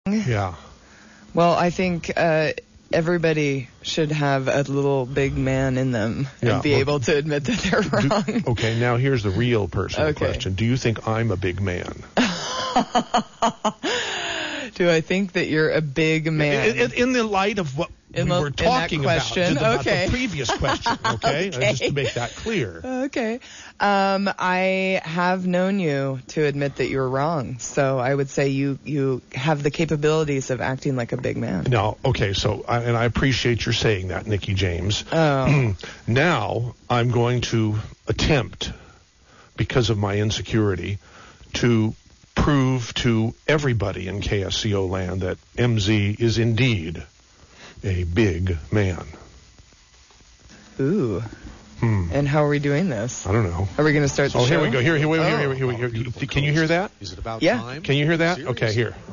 Yeah. Well, I think everybody should have a little big man in them and be able to admit that they're wrong. Okay, now here's the real personal question. Do you think I'm a big man? Do I think that you're a big man? In the light of what we were talking about the previous question, okay? Just to make that clear. Okay. I have known you to admit that you're wrong, so I would say you have the capabilities of acting like a big man. No, okay, so, and I appreciate your saying that, Nikki James. Oh. Now, I'm going to attempt, because of my insecurity, to prove to everybody in KSCO land that MZ is indeed a big man. Ooh. And how are we doing this? I don't know. Are we going to start the show? Here we go. Here we go. Can you hear that? Is it about time? Can you hear that? Seriously? Okay, here.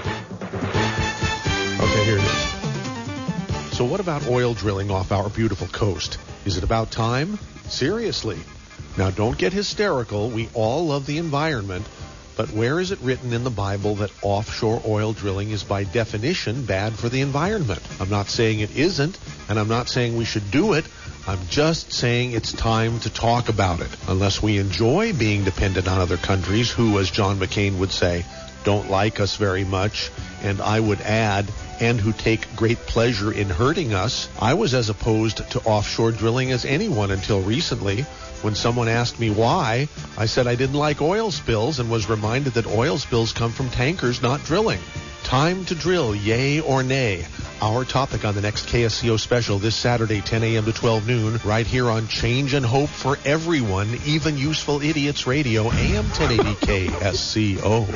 Okay, here it is. So what about oil drilling off our beautiful coast? Is it about time? Seriously. Now, don't get hysterical. We all love the environment. But where is it written in the Bible that offshore oil drilling is by definition bad for the environment? I'm not saying it isn't, and I'm not saying we should do it. I'm just saying it's time to talk about it. Unless we enjoy being dependent on other countries who, as John McCain would say, don't like us very much, and I would add, and who take great pleasure in hurting us. I was as opposed to offshore drilling as anyone until recently. When someone asked me why, I said I didn't like oil spills and was reminded that oil spills come from tankers, not drilling. Time to drill, yay or nay. Our topic on the next KSCO special this Saturday, 10 a.m. to 12 noon, right here on Change and Hope for Everyone, Even Useful Idiots Radio, AM 1080 KSCO.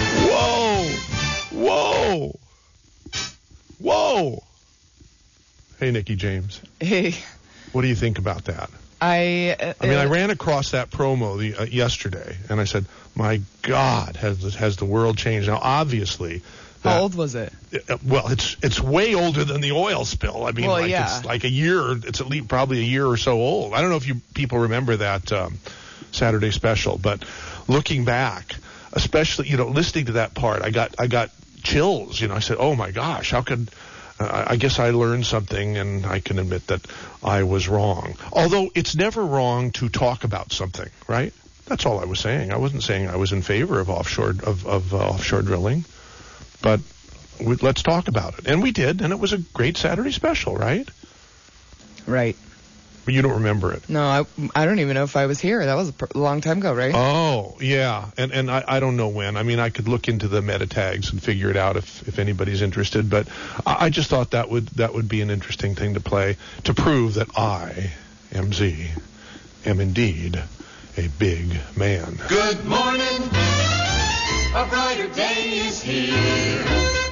Whoa! Hey, Nikki James. Hey. What do you think about that? I ran across that promo yesterday, and I said, my God, has the world changed? Now, obviously... How old was it? Well, it's way older than the oil spill. I mean, it's like a year. It's at least probably a year or so old. I don't know if you people remember that Saturday special, but looking back, especially listening to that part, I got chills. I said, oh my gosh, how could? I guess I learned something, and I can admit that I was wrong. Although it's never wrong to talk about something, right? That's all I was saying. I wasn't saying I was in favor of offshore drilling. But let's talk about it. And we did, and it was a great Saturday special, right? Right. But you don't remember it. No, I don't even know if I was here. That was a long time ago, right? Oh, yeah. And I don't know when. I mean, I could look into the meta tags and figure it out if anybody's interested. But I just thought that would be an interesting thing to play to prove that I, MZ, am indeed a big man. Good morning. A brighter day is here.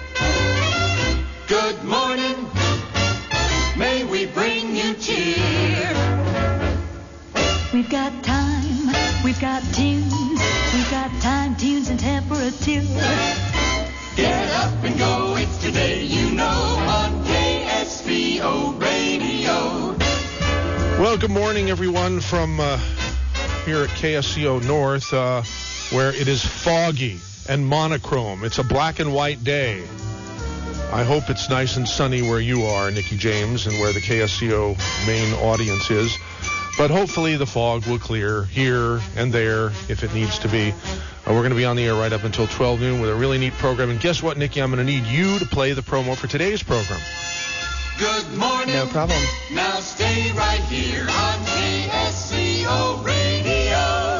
Good morning. May we bring you cheer. We've got time. We've got tunes. We've got time, tunes, and temperature. Get up and go. It's today, on KSCO Radio. Well, good morning, everyone, from here at KSCO North, where it is foggy and monochrome. It's a black and white day. I hope it's nice and sunny where you are, Nikki James, and where the KSCO main audience is. But hopefully the fog will clear here and there if it needs to be. We're going to be on the air right up until 12 noon with a really neat program. And guess what, Nikki? I'm going to need you to play the promo for today's program. Good morning. No problem. Now stay right here on KSCO Radio.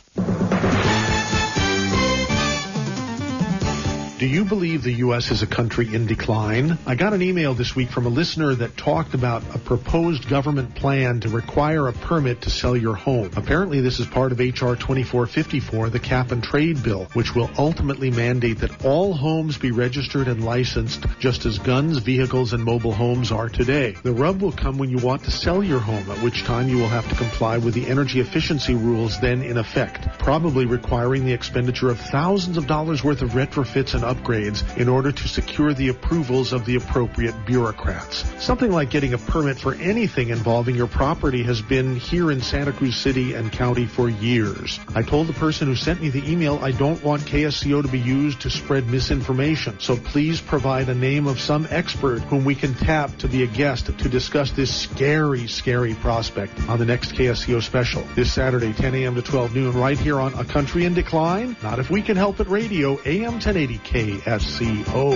Do you believe the U.S. is a country in decline? I got an email this week from a listener that talked about a proposed government plan to require a permit to sell your home. Apparently, this is part of H.R. 2454, the cap and trade bill, which will ultimately mandate that all homes be registered and licensed just as guns, vehicles, and mobile homes are today. The rub will come when you want to sell your home, at which time you will have to comply with the energy efficiency rules then in effect, probably requiring the expenditure of thousands of dollars worth of retrofits and upgrades in order to secure the approvals of the appropriate bureaucrats. Something like getting a permit for anything involving your property has been here in Santa Cruz City and County for years. I told the person who sent me the email I don't want KSCO to be used to spread misinformation, so please provide a name of some expert whom we can tap to be a guest to discuss this scary prospect on the next KSCO special this Saturday, 10 a.m. to 12 noon, right here on A Country in Decline. Not if we can help it radio, AM 1080 KSCO.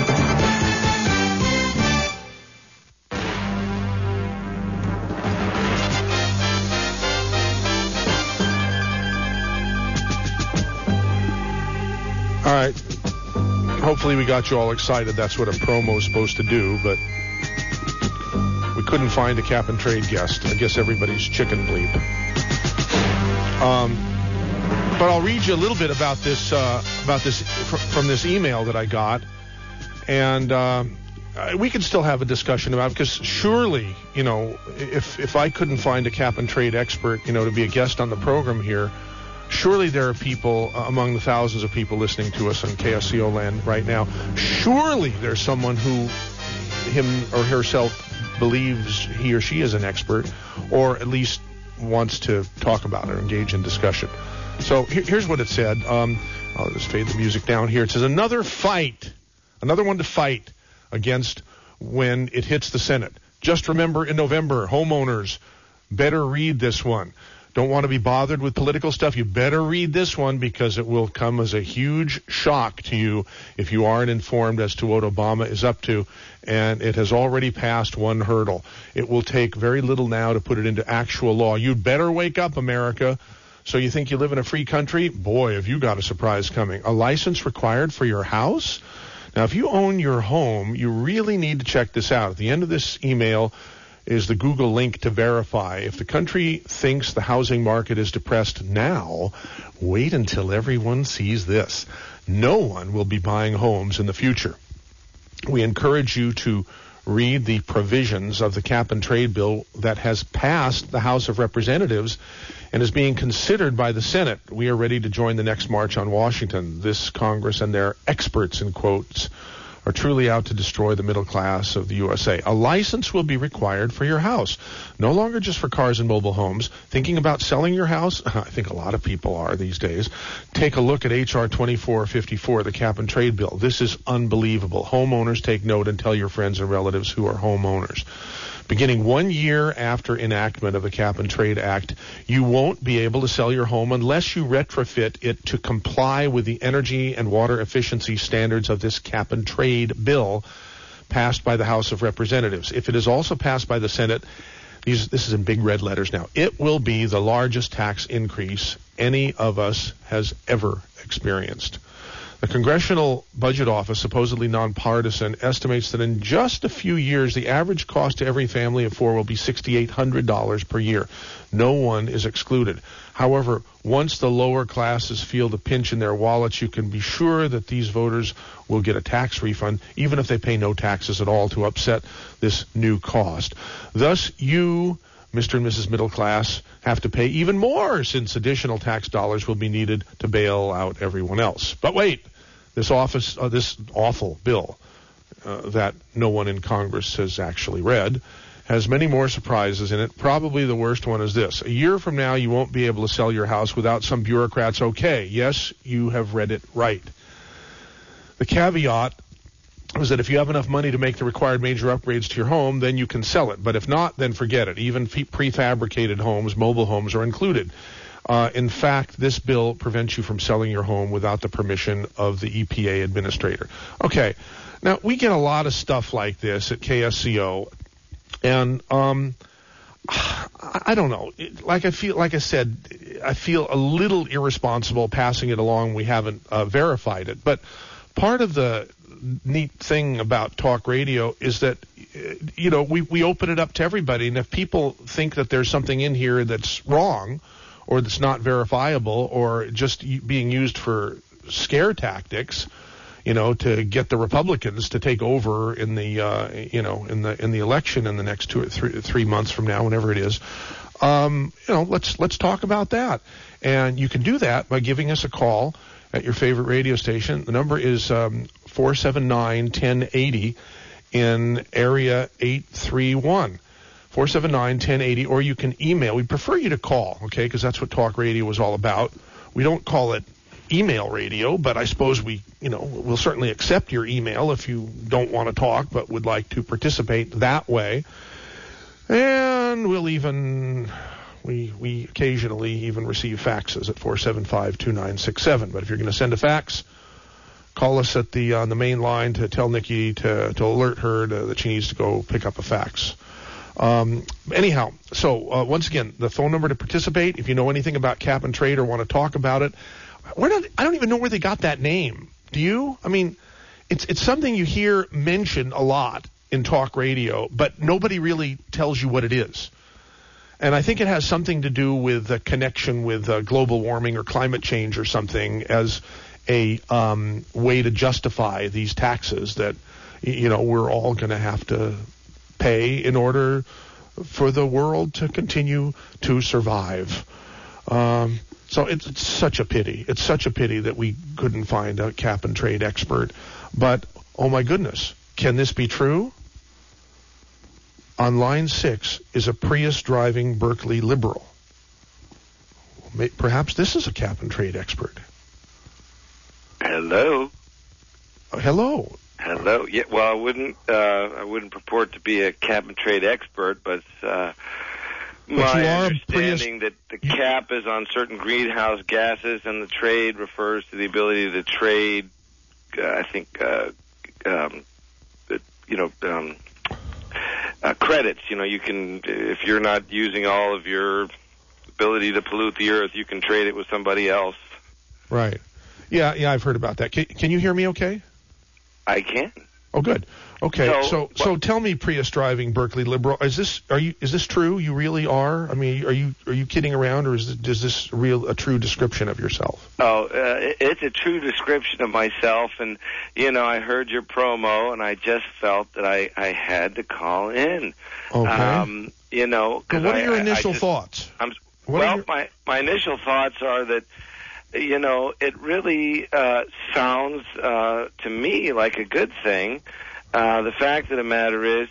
All right. Hopefully we got you all excited. That's what a promo is supposed to do, but we couldn't find a cap and trade guest. I guess everybody's chicken bleep. But I'll read you a little bit about this from this email that I got, and we can still have a discussion about it, because surely, if I couldn't find a cap and trade expert, to be a guest on the program here, surely there are people among the thousands of people listening to us on KSCO land right now. Surely there's someone who him or herself believes he or she is an expert, or at least wants to talk about it or engage in discussion. So here's what it said. I'll just fade the music down here. It says, another one to fight against when it hits the Senate. Just remember, in November, homeowners better read this one. Don't want to be bothered with political stuff? You better read this one, because it will come as a huge shock to you if you aren't informed as to what Obama is up to. And it has already passed one hurdle. It will take very little now to put it into actual law. You'd better wake up, America. So you think you live in a free country? Boy, have you got a surprise coming. A license required for your house? Now, if you own your home, you really need to check this out. At the end of this email is the Google link to verify. If the country thinks the housing market is depressed now, wait until everyone sees this. No one will be buying homes in the future. We encourage you to read the provisions of the cap and trade bill that has passed the House of Representatives and is being considered by the Senate. We are ready to join the next march on Washington. This Congress and their experts, in quotes, are truly out to destroy the middle class of the USA. A license will be required for your house, no longer just for cars and mobile homes. Thinking about selling your house? I think a lot of people are these days. Take a look at H.R. 2454, the cap and trade bill. This is unbelievable. Homeowners, take note and tell your friends and relatives who are homeowners. Beginning 1 year after enactment of the Cap and Trade Act, you won't be able to sell your home unless you retrofit it to comply with the energy and water efficiency standards of this Cap and Trade bill passed by the House of Representatives. If it is also passed by the Senate, this is in big red letters now, it will be the largest tax increase any of us has ever experienced. The Congressional Budget Office, supposedly nonpartisan, estimates that in just a few years, the average cost to every family of four will be $6,800 per year. No one is excluded. However, once the lower classes feel the pinch in their wallets, you can be sure that these voters will get a tax refund, even if they pay no taxes at all, to offset this new cost. Thus, you, Mr. and Mrs. Middle Class, have to pay even more, since additional tax dollars will be needed to bail out everyone else. But wait, this awful bill that no one in Congress has actually read has many more surprises in it. Probably the worst one is this. A year from now, you won't be able to sell your house without some bureaucrats okay. Yes, you have read it right. The caveat is that if you have enough money to make the required major upgrades to your home, then you can sell it. But if not, then forget it. Even prefabricated homes, mobile homes, are included. In fact, this bill prevents you from selling your home without the permission of the EPA administrator. Okay, now we get a lot of stuff like this at KSCO, and I don't know. I feel a little irresponsible passing it along. We haven't verified it, but part of the neat thing about talk radio is that, we open it up to everybody, and if people think that there's something in here that's wrong or that's not verifiable or just being used for scare tactics, to get the Republicans to take over in the in the election in the next 2 or 3 months from now, whenever it is, let's talk about that. And you can do that by giving us a call at your favorite radio station. The number is 479-1080 in area 831. 479-1080, or you can email. We prefer you to call, okay, because that's what talk radio is all about. We don't call it email radio, but I suppose we'll certainly accept your email if you don't want to talk but would like to participate that way. And we'll even, we occasionally even receive faxes at 475-2967. But if you're going to send a fax, call us at on the main line to tell Nikki to alert her that she needs to go pick up a fax. Anyhow, so once again, the phone number to participate, if you know anything about cap and trade or want to talk about it, I don't even know where they got that name. Do you? I mean, it's something you hear mentioned a lot in talk radio, but nobody really tells you what it is. And I think it has something to do with a connection with global warming or climate change or something as a way to justify these taxes that, we're all going to have to pay in order for the world to continue to survive. So it's such a pity. It's such a pity that we couldn't find a cap and trade expert. But, oh my goodness, can this be true? On line 6 is a Prius-driving Berkeley liberal. Perhaps this is a cap and trade expert. Hello. Hello. Hello. Yeah. Well, I wouldn't purport to be a cap and trade expert, but my understanding that the cap is on certain greenhouse gases, and the trade refers to the ability to trade. Credits. You can, if you're not using all of your ability to pollute the earth, you can trade it with somebody else. Right. Yeah, I've heard about that. Can you hear me okay? I can. Oh, good. Okay, so tell me, Prius driving Berkeley liberal, is this true? You really are? I mean, are you kidding around, or is this a true description of yourself? Oh, it's a true description of myself, and I heard your promo, and I just felt that I had to call in. Okay. But what are your initial thoughts? My initial thoughts are that, it really sounds to me like a good thing. The fact of the matter is,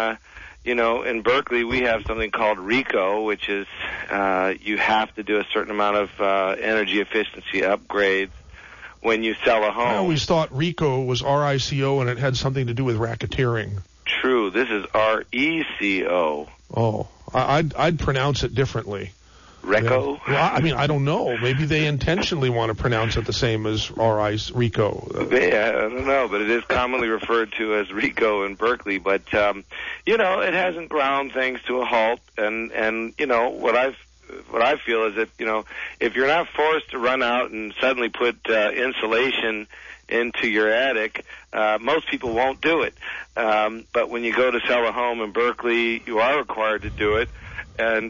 in Berkeley we have something called RICO, which is you have to do a certain amount of energy efficiency upgrades when you sell a home. I always thought RICO was RICO and it had something to do with racketeering. True. This is RECO. Oh, I'd pronounce it differently. RECO? Yeah. Well, I don't know. Maybe they intentionally want to pronounce it the same as RICO. Yeah, I don't know, but it is commonly referred to as RICO in Berkeley. But, it hasn't ground things to a halt. And what I feel is that, if you're not forced to run out and suddenly put insulation into your attic, most people won't do it. But when you go to sell a home in Berkeley, you are required to do it. And,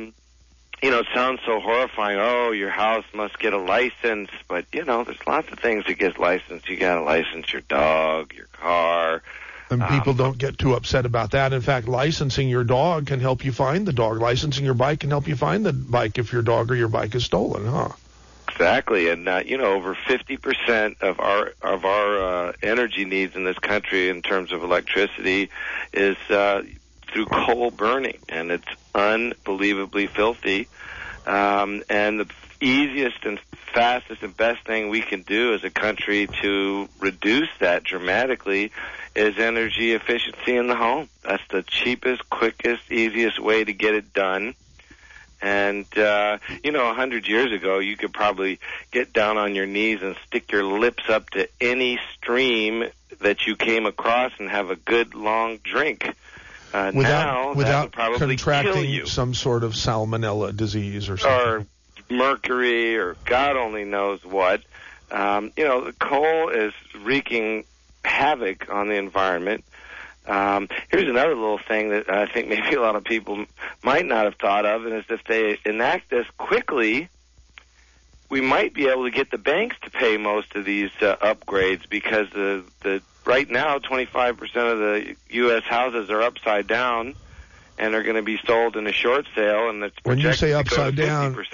it sounds so horrifying. Oh, your house must get a license. But, there's lots of things that get licensed. You got to license your dog, your car. And people don't get too upset about that. In fact, licensing your dog can help you find the dog. Licensing your bike can help you find the bike if your dog or your bike is stolen, huh? Exactly. And, over 50% of our energy needs in this country in terms of electricity is through coal burning, and it's unbelievably filthy. And the easiest and fastest and best thing we can do as a country to reduce that dramatically is energy efficiency in the home. That's the cheapest, quickest, easiest way to get it done. And, 100 years ago, you could probably get down on your knees and stick your lips up to any stream that you came across and have a good long drink. Without probably contracting some sort of salmonella disease or something. Or mercury or God only knows what. The coal is wreaking havoc on the environment. Here's another little thing that I think maybe a lot of people might not have thought of, and is if they enact this quickly, we might be able to get the banks to pay most of these upgrades, because the right now 25% of the U.S. houses are upside down and are going to be sold in a short sale, and it's projected to go to 50%.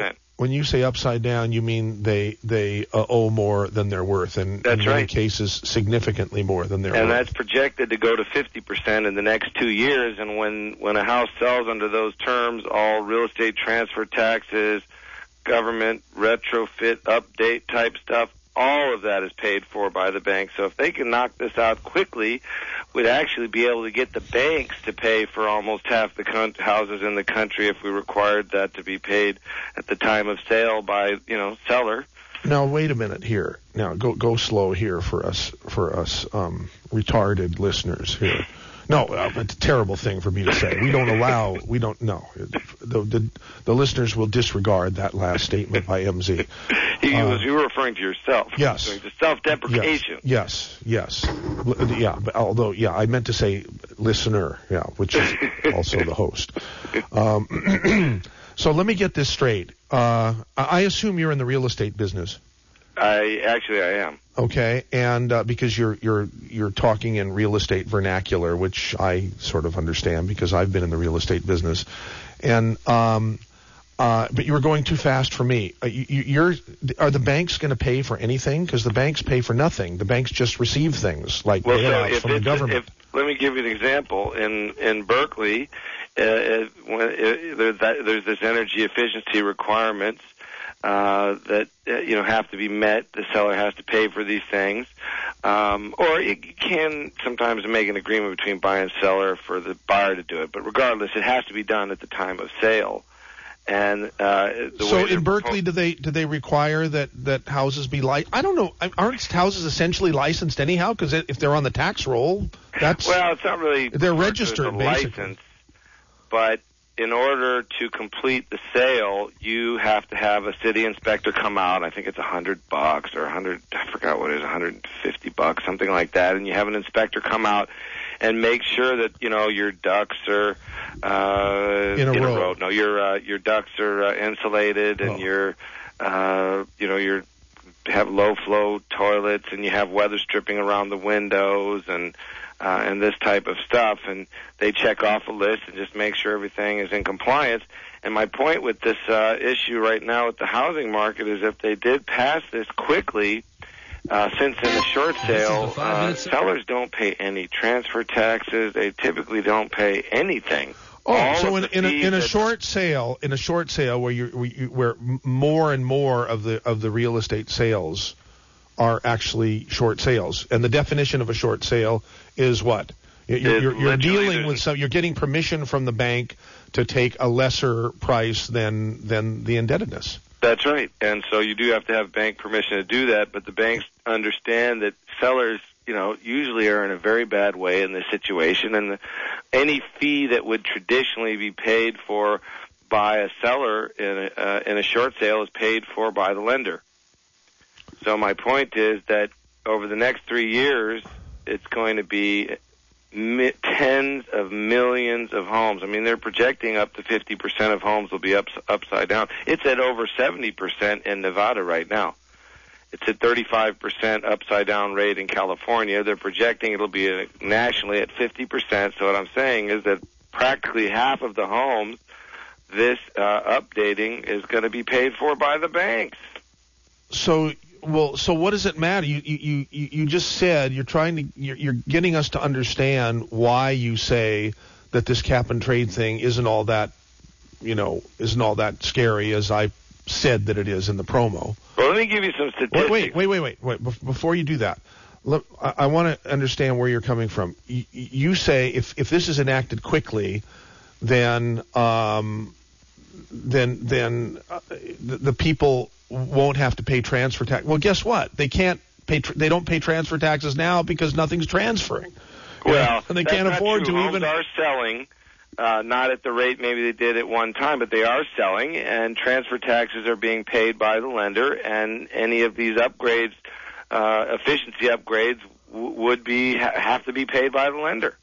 when you say upside down, you mean they owe more than they're worth, and that's in many cases significantly more than they're worth. And that's projected to go to 50% in the next 2 years. And when a house sells under those terms, all real estate transfer taxes, government retrofit update type stuff, all of that is paid for by the bank. So if they can knock this out quickly, we'd actually be able to get the banks to pay for almost half the houses in the country if we required that to be paid at the time of sale by, seller. Now wait a minute here. Now go slow here for us retarded listeners here. No, it's a terrible thing for me to say. We don't. No. The listeners will disregard that last statement by MZ. You were referring to yourself. Yes. To self-deprecation. Yes. Yeah, but although, I meant to say listener, which is also the host. So let me get this straight. I assume you're in the real estate business. I am. Okay, and because you're talking in real estate vernacular, which I sort of understand because I've been in the real estate business, and but you were going too fast for me. Are the banks going to pay for anything? Because the banks pay for nothing. The banks just receive things like bailouts from the government. Let me give you an example. In Berkeley, there's this energy efficiency requirements that have to be met. The seller has to pay for these things, or it can sometimes make an agreement between buyer and seller for the buyer to do it. But regardless, it has to be done at the time of sale. And so in Berkeley, do they require that houses be I don't know. Aren't houses essentially licensed anyhow? Because if they're on the tax roll, it's not really. They're registered, basically. License, but in order to complete the sale, you have to have a city inspector come out. I think it's $100 or $100. I forgot what it is, $150, something like that. And you have an inspector come out and make sure that your ducts are in a row. No, your ducts are insulated, and you have low flow toilets, and you have weather stripping around the windows, and this type of stuff, and they check off a list and just make sure everything is in compliance. And my point with this issue right now with the housing market is if they did pass this quickly, since in a short sale, sellers don't pay any transfer taxes. They typically don't pay anything. Oh, so in a short sale, where more and more of the real estate sales are actually short sales, and the definition of a short sale is what? You're dealing with you're getting permission from the bank to take a lesser price than the indebtedness. That's right, and so you do have to have bank permission to do that, but the banks understand that sellers, usually are in a very bad way in this situation, and any fee that would traditionally be paid for by a seller in a short sale is paid for by the lender. So my point is that over the next 3 years, it's going to be tens of millions of homes. I mean, they're projecting up to 50% of homes will be upside down. It's at over 70% in Nevada right now. It's at 35% upside down rate in California. They're projecting it'll be nationally at 50%. So what I'm saying is that practically half of the homes, this updating is going to be paid for by the banks. So what does it matter? You just said you're getting us to understand why you say that this cap and trade thing isn't all that scary as I said that it is in the promo. Well, let me give you some statistics. Wait. Before you do that, look, I want to understand where you're coming from. You say if this is enacted quickly, then the people won't have to pay transfer tax. Well, guess what? They can't pay. They don't pay transfer taxes now because nothing's transferring. Well, and they can't afford to even. Homes are selling, not at the rate maybe they did at one time, but they are selling, and transfer taxes are being paid by the lender. And any of these upgrades, efficiency upgrades, would have to be paid by the lender.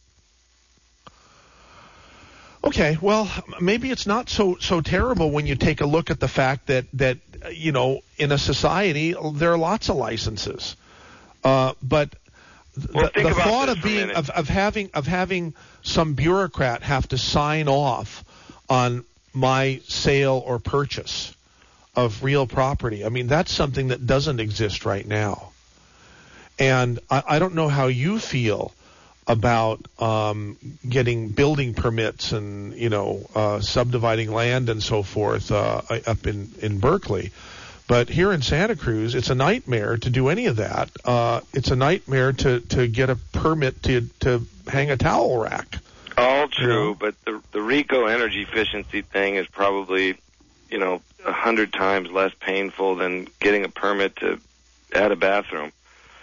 Okay, well, maybe it's not so terrible when you take a look at the fact that in a society there are lots of licenses, but the thought of having some bureaucrat have to sign off on my sale or purchase of real property. I mean, that's something that doesn't exist right now. And I don't know how you feel about getting building permits and, subdividing land and so forth up in Berkeley. But here in Santa Cruz, it's a nightmare to do any of that. It's a nightmare to get a permit to hang a towel rack. All true, but the RICO energy efficiency thing is probably, 100 times less painful than getting a permit to add a bathroom.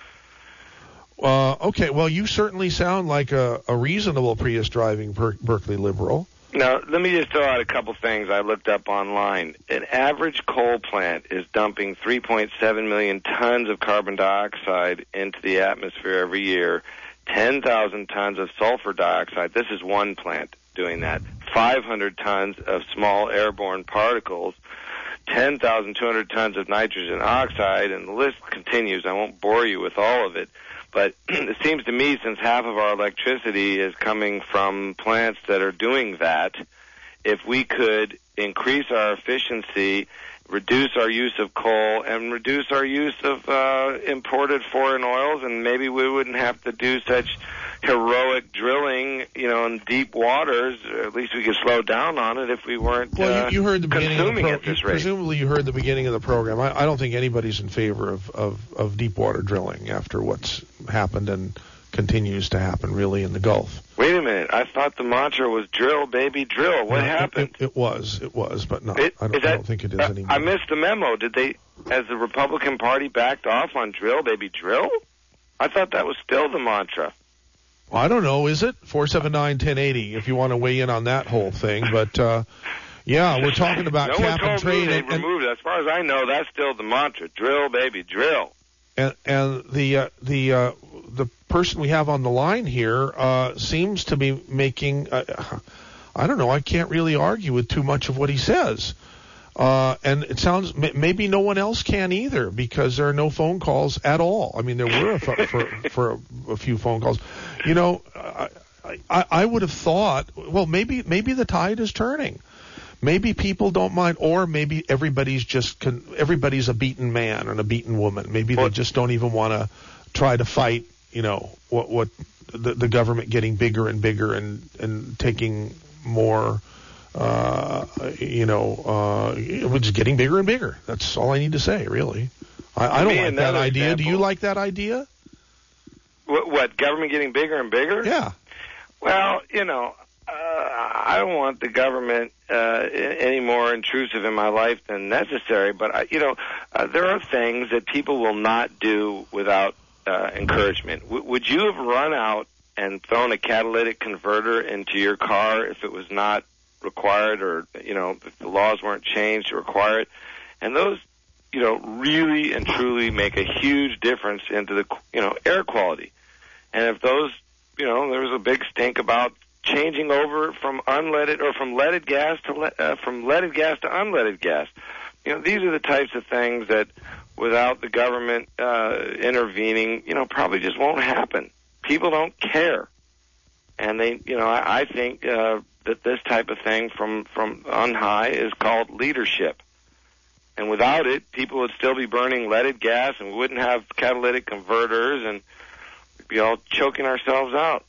Okay, well, you certainly sound like a reasonable Prius-driving Berkeley liberal. Now, let me just throw out a couple things I looked up online. An average coal plant is dumping 3.7 million tons of carbon dioxide into the atmosphere every year, 10,000 tons of sulfur dioxide. This is one plant doing that. 500 tons of small airborne particles, 10,200 tons of nitrogen oxide, and the list continues. I won't bore you with all of it. But it seems to me, since half of our electricity is coming from plants that are doing that, if we could increase our efficiency, reduce our use of coal, and reduce our use of imported foreign oils, and maybe we wouldn't have to do such heroic drilling, in deep waters. Or at least we could slow down on it if we weren't you heard the beginning consuming at this rate. Presumably you heard the beginning of the program. I don't think anybody's in favor of deep water drilling after what's happened and continues to happen, really, in the Gulf. Wait a minute. I thought the mantra was drill, baby, drill. What happened? It was, but no, I don't think it is anymore. I missed the memo. Did they, as the Republican Party, backed off on drill, baby, drill? I thought that was still the mantra. Well, I don't know. Is it? 479-1080 if you want to weigh in on that whole thing. But, we're talking about cap and trade. They removed it. As far as I know, that's still the mantra. Drill, baby, drill. And the person we have on the line here seems to be making, I don't know, I can't really argue with too much of what he says. And it sounds, maybe no one else can either, because there are no phone calls at all. I mean, there were for a few phone calls. I would have thought, well, maybe the tide is turning. Maybe people don't mind, or maybe everybody's a beaten man and a beaten woman. Maybe they just don't even want to try to fight, what the government getting bigger and bigger and taking more, it's getting bigger and bigger. That's all I need to say, really. I don't like that idea. Do you like that idea? What, government getting bigger and bigger? Yeah. Well, I don't want the government any more intrusive in my life than necessary, but, there are things that people will not do without encouragement. Would you have run out and thrown a catalytic converter into your car if it was not required, or, if the laws weren't changed to require it? And those, really and truly make a huge difference into the, air quality. And if those, there was a big stink about changing over from unleaded or from leaded gas to unleaded gas. These are the types of things that, without the government intervening, probably just won't happen. People don't care, and they, I think that this type of thing from on high is called leadership. And without it, people would still be burning leaded gas, and we wouldn't have catalytic converters, and we'd be all choking ourselves out.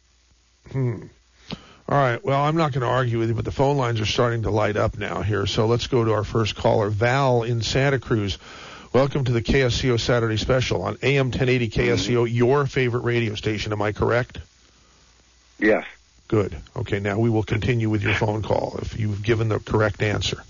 All right. Well, I'm not going to argue with you, but the phone lines are starting to light up now here. So let's go to our first caller, Val in Santa Cruz. Welcome to the KSCO Saturday Special on AM 1080 KSCO, your favorite radio station. Am I correct? Yes. Good. Okay. Now we will continue with your phone call if you've given the correct answer.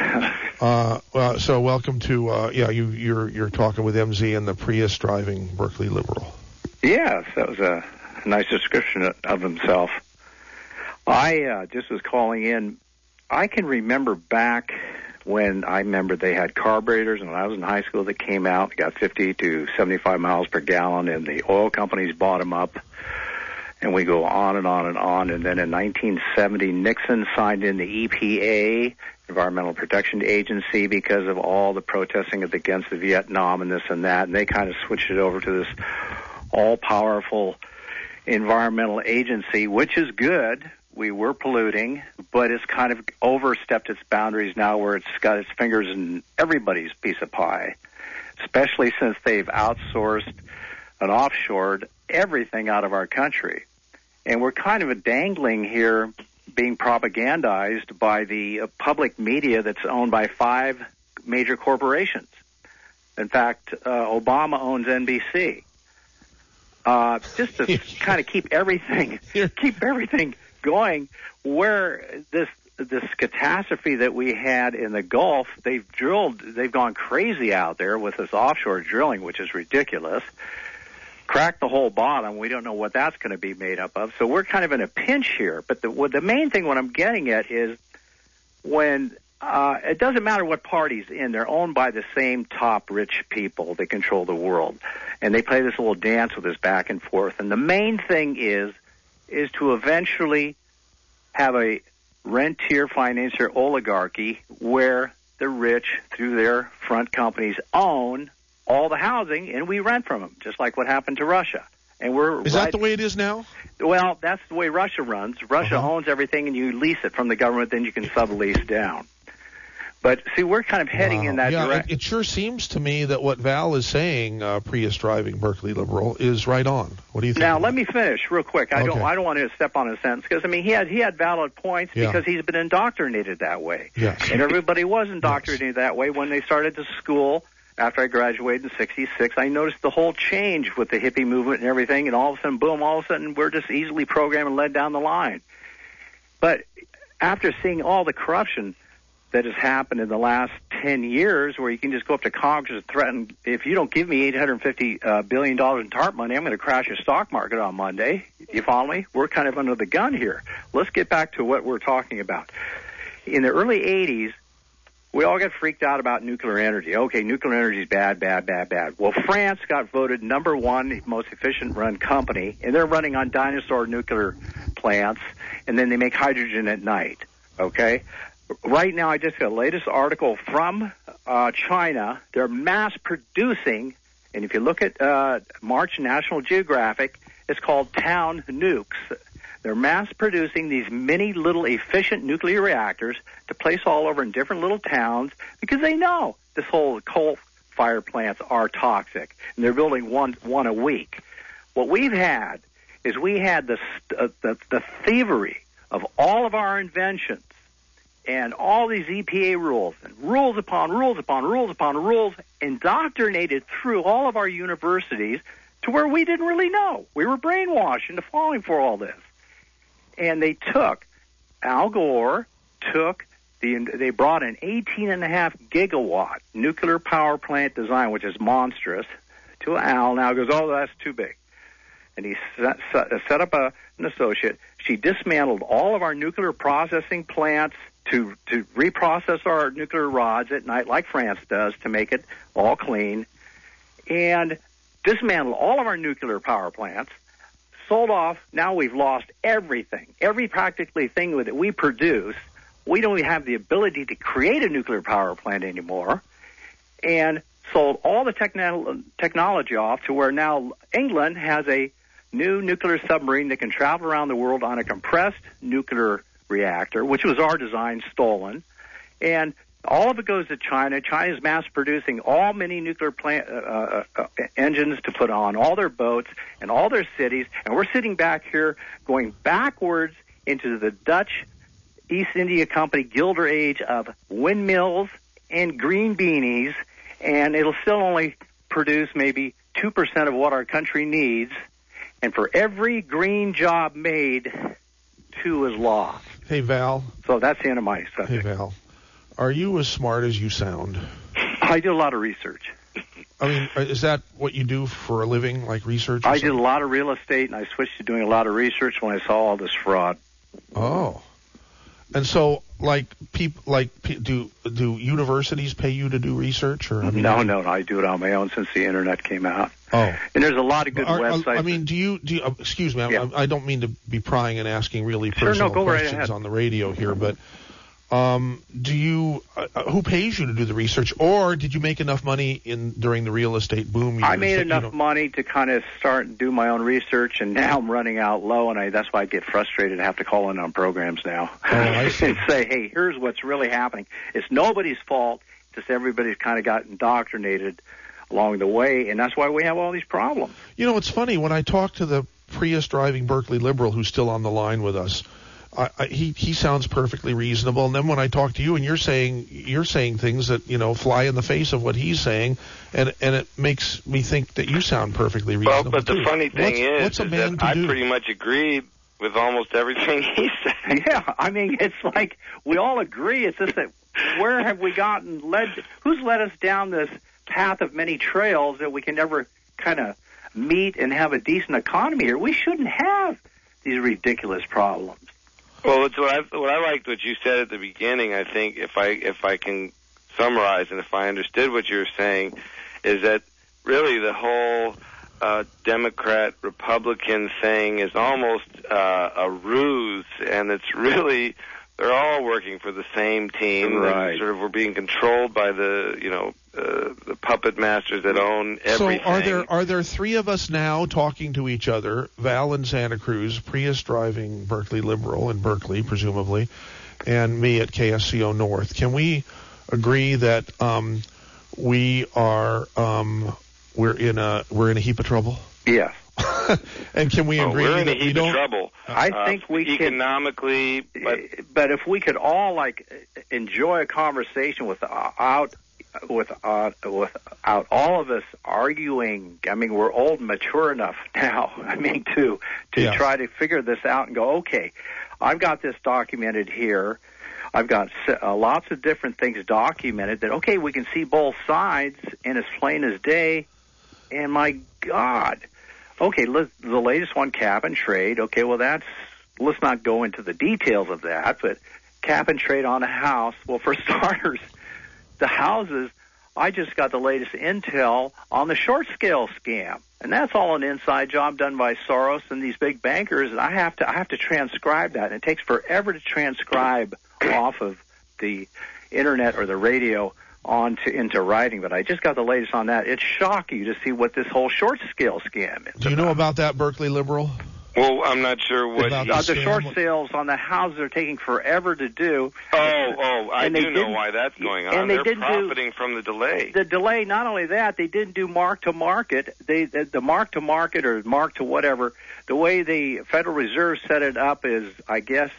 So welcome to you're talking with MZ and the Prius driving Berkeley liberal. Yes, that was a nice description of himself. I just was calling in. I can remember back when they had carburetors, and when I was in high school, that came out, got 50 to 75 miles per gallon, and the oil companies bought them up, and we go on and on and on. And then in 1970, Nixon signed in the EPA, Environmental Protection Agency, because of all the protesting against the Vietnam and this and that, and they kind of switched it over to this all-powerful environmental agency, which is good. We were polluting, but it's kind of overstepped its boundaries now where it's got its fingers in everybody's piece of pie, especially since they've outsourced and offshored everything out of our country. And we're kind of dangling here, being propagandized by the public media that's owned by 5 major corporations. In fact, Obama owns NBC. Just to kind of keep everything going, where this catastrophe that we had in the Gulf, they've gone crazy out there with this offshore drilling, which is ridiculous. Cracked the whole bottom. We don't know what that's going to be made up of. So we're kind of in a pinch here. But the main thing, what I'm getting at, is when it doesn't matter what party's in, they're owned by the same top rich people that control the world. And they play this little dance with us back and forth. And the main thing is to eventually have a rentier financier oligarchy where the rich, through their front companies, own all the housing, and we rent from them, just like what happened to Russia. And Is that the way it is now? Well, that's the way Russia runs. Russia owns everything, and you lease it from the government, then you can sublease down. But, see, we're kind of heading in that direction. It sure seems to me that what Val is saying, Prius-driving Berkeley liberal, is right on. What do you think? Now, let me finish real quick. I don't want to step on his sentence, because, I mean, he had valid points because he's been indoctrinated that way. Yes. And everybody was indoctrinated that way when they started to school. After I graduated in '66, I noticed the whole change with the hippie movement and everything, and all of a sudden, boom, all of a sudden, we're just easily programmed and led down the line. But after seeing all the corruption that has happened in the last 10 years, where you can just go up to Congress and threaten, if you don't give me $850 billion in TARP money, I'm going to crash your stock market on Monday. You follow me? We're kind of under the gun here. Let's get back to what we're talking about. In the early 80s, we all got freaked out about nuclear energy. Okay, nuclear energy is bad, bad, bad, bad. Well, France got voted #1 most efficient run company, and they're running on dinosaur nuclear plants, and then they make hydrogen at night. Okay? Right now, I just got the latest article from China. They're mass producing, and if you look at March National Geographic, it's called Town Nukes. They're mass producing these mini little efficient nuclear reactors to place all over in different little towns because they know this whole coal fire plants are toxic, and they're building one a week. What we've had is we had the thievery of all of our inventions and all these EPA rules and rules upon rules upon rules upon rules indoctrinated through all of our universities to where we didn't really know. We were brainwashed into falling for all this. And they took, Al Gore they brought an 18.5 gigawatt nuclear power plant design, which is monstrous, to Al. Now he goes, oh, that's too big. And he set up an associate. She dismantled all of our nuclear processing plants to reprocess our nuclear rods at night, like France does, to make it all clean, and dismantled all of our nuclear power plants. Sold off. Now we've lost everything. Every practically thing that we produce, we don't have the ability to create a nuclear power plant anymore, and sold all the technology off to where now England has a new nuclear submarine that can travel around the world on a compressed nuclear reactor, which was our design, stolen, and all of it goes to China. China's mass-producing all mini nuclear plant engines to put on all their boats and all their cities, and we're sitting back here going backwards into the Dutch East India Company Gilder Age of windmills and green beanies, and it'll still only produce maybe 2% of what our country needs, and for every green job made, 2 is lost. Hey, Val. So that's the end of my subject. Hey, Val. Are you as smart as you sound? I do a lot of research. I mean, is that what you do for a living, like research? I did a lot of real estate, and I switched to doing a lot of research when I saw all this fraud. Oh. And so, do universities pay you to do research? Or No, I do it on my own since the Internet came out. Oh. And there's a lot of good websites. I mean, do you excuse me, I don't mean to be prying and asking really personal questions on the radio here, but Do you? Who pays you to do the research, or did you make enough money during the real estate boom years? I made enough money to kind of start and do my own research, and now I'm running out low, and that's why I get frustrated and have to call in on programs now. Oh, I see. And say, hey, here's what's really happening. It's nobody's fault. Just everybody's kind of got indoctrinated along the way, and that's why we have all these problems. You know, it's funny when I talk to the Prius driving Berkeley liberal who's still on the line with us. He sounds perfectly reasonable, and then when I talk to you and you're saying things that fly in the face of what he's saying, and it makes me think that you sound perfectly reasonable. Well, but the funny thing is that I pretty much agreed with almost everything he said. Yeah, I mean, it's like we all agree. It's just that where have we gotten led? Who's led us down this path of many trails that we can never kind of meet and have a decent economy here? We shouldn't have these ridiculous problems. Well, it's what I liked what you said at the beginning. I think if I can summarize and if I understood what you were saying, is that really the whole Democrat-Republican thing is almost a ruse, and it's really they're all working for the same team. Right. Sort of we're being controlled by the puppet masters that own everything. So are there three of us now talking to each other, Val in Santa Cruz, Prius driving Berkeley liberal in Berkeley, presumably, and me at KSCO North? Can we agree that we are we're in a heap of trouble? Yes. And can we agree we're in that a heap of trouble? I think we economically, but if we could all enjoy a conversation without all of us arguing. I mean, we're old and mature enough now. I mean, to try to figure this out and go, okay, I've got this documented here. I've got lots of different things documented that, okay, we can see both sides, and it's plain as day. And my God. Okay, the latest one, cap and trade. Okay, well, let's not go into the details of that, but cap and trade on a house. Well, for starters, the houses, I just got the latest intel on the short scale scam. And that's all an inside job done by Soros and these big bankers. And I have to transcribe that. And it takes forever to transcribe off of the internet or the radio into writing, but I just got the latest on that. It's shocking to see what this whole short scale scam is. Do you know about that, Berkeley liberal? Well, I'm not sure what the short sales on the houses are taking forever to do. I do know why that's going on. And they're profiting from the delay. The delay, not only that, they didn't do mark to market. The mark to market or mark to whatever, the way the Federal Reserve set it up is, I guess,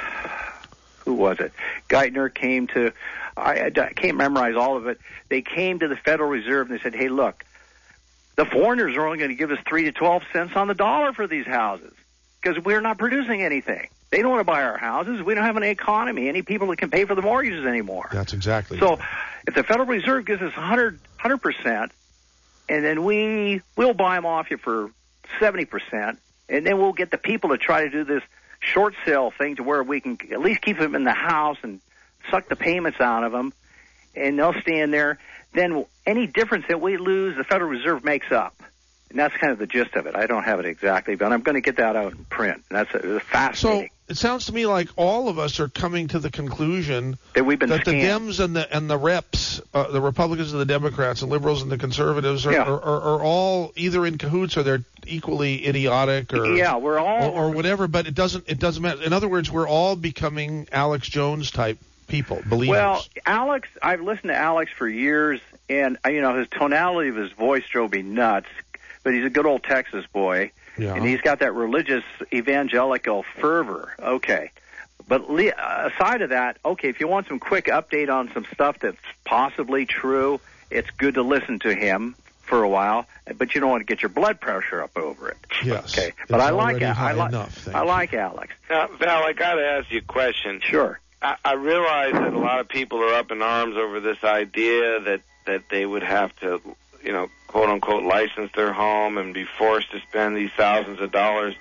who was it? Geithner came to, I can't memorize all of it. They came to the Federal Reserve and they said, hey, look, the foreigners are only going to give us 3 to 12 cents on the dollar for these houses because we're not producing anything. They don't want to buy our houses. We don't have any economy, any people that can pay for the mortgages anymore. That's exactly so. If the Federal Reserve gives us 100%, and then we'll buy them off you for 70%, and then we'll get the people to try to do this short sale thing to where we can at least keep them in the house and suck the payments out of them, and they'll stay in there. Then any difference that we lose, the Federal Reserve makes up. And that's kind of the gist of it. I don't have it exactly, but I'm going to get that out in print. And that's fascinating. So it sounds to me like all of us are coming to the conclusion that we've been that scammed. the Dems and the reps, the Republicans and the Democrats, the liberals and the conservatives are all either in cahoots or they're equally idiotic or we're all or whatever. But it doesn't matter. In other words, we're all becoming Alex Jones type people, believers. Well, Alex, I've listened to Alex for years, and his tonality of his voice drove me nuts. But he's a good old Texas boy, and he's got that religious evangelical fervor. Okay. But aside of that, okay, if you want some quick update on some stuff that's possibly true, it's good to listen to him for a while, but you don't want to get your blood pressure up over it. Yes. Okay. But I like Alex. Now, Val, I got to ask you a question. Sure. I realize that a lot of people are up in arms over this idea that they would have to, quote unquote, license their home and be forced to spend these thousands of dollars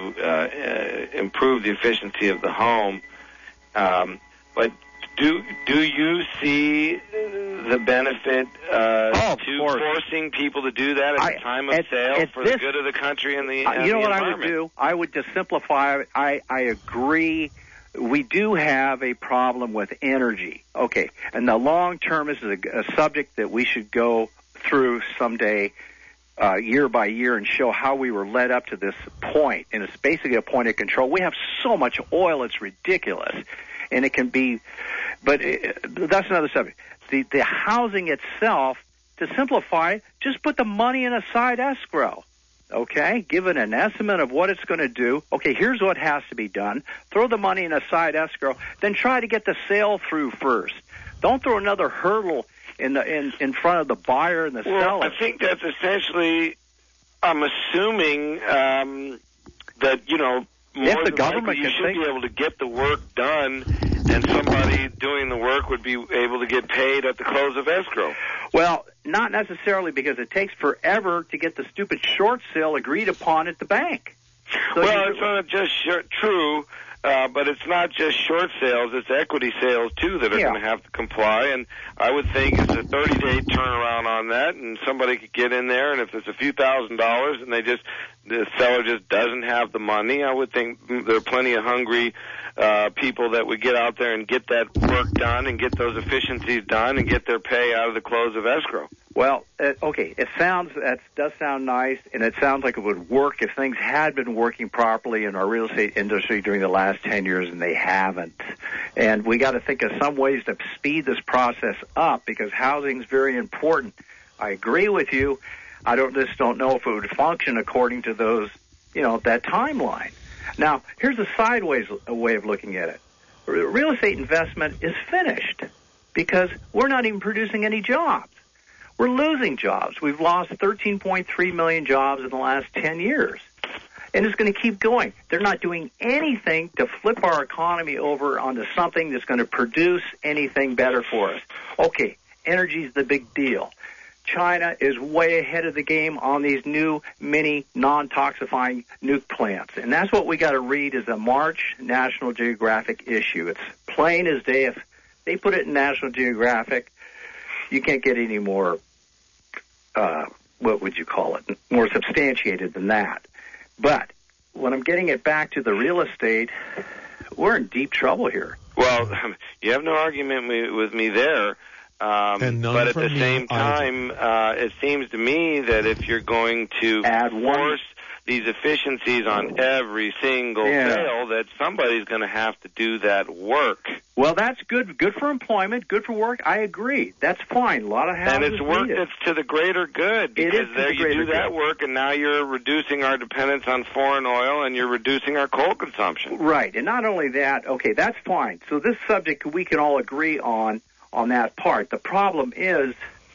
to improve the efficiency of the home. But do you see the benefit to forcing people to do that at the time of sale for the good of the country and the you know what environment? I would do? I would just simplify. I agree we do have a problem with energy. Okay, and the long term, this is a subject that we should go through someday, year by year, and show how we were led up to this point. And it's basically a point of control. We have so much oil, it's ridiculous. And it can be, but that's another subject. The housing itself, to simplify it, just put the money in a side escrow. Okay, given an estimate of what it's going to do. Okay, here's what has to be done. Throw the money in a side escrow, then try to get the sale through first. Don't throw another hurdle in front of the buyer and the seller. I think that's essentially, I'm assuming that, more the government you should be able to get the work done, and somebody doing the work would be able to get paid at the close of escrow. Well, not necessarily, because it takes forever to get the stupid short sale agreed upon at the bank. So it's not just true, but it's not just short sales, it's equity sales, too, that are going to have to comply. And I would think it's a 30-day turnaround on that, and somebody could get in there, and if it's a few $1,000s and the seller just doesn't have the money, I would think there are plenty of hungry people that would get out there and get that work done and get those efficiencies done and get their pay out of the close of escrow. Well, okay, that does sound nice, and it sounds like it would work if things had been working properly in our real estate industry during the last 10 years, and they haven't. And we got to think of some ways to speed this process up, because housing is very important. I agree with you. I just don't know if it would function according to those, that timeline. Now, here's a sideways way of looking at it. Real estate investment is finished because we're not even producing any jobs. We're losing jobs. We've lost 13.3 million jobs in the last 10 years. And it's going to keep going. They're not doing anything to flip our economy over onto something that's going to produce anything better for us. Okay, energy is the big deal. China is way ahead of the game on these new mini non-toxifying nuke plants. And that's what we got to read as a March National Geographic issue. It's plain as day. If they put it in National Geographic, you can't get any more, what would you call it, more substantiated than that. But when I'm getting it back to the real estate, we're in deep trouble here. Well, you have no argument with me there. But at the same time, it seems to me that if you're going to force these efficiencies on every single sale, that somebody's going to have to do that work. Well, that's good. Good for employment, good for work. I agree. That's fine. A lot of houses and it's work that's to the greater good, because there you do that work, and now you're reducing our dependence on foreign oil, and you're reducing our coal consumption. Right, and not only that, okay, that's fine. So this subject we can all agree on that part. The problem is,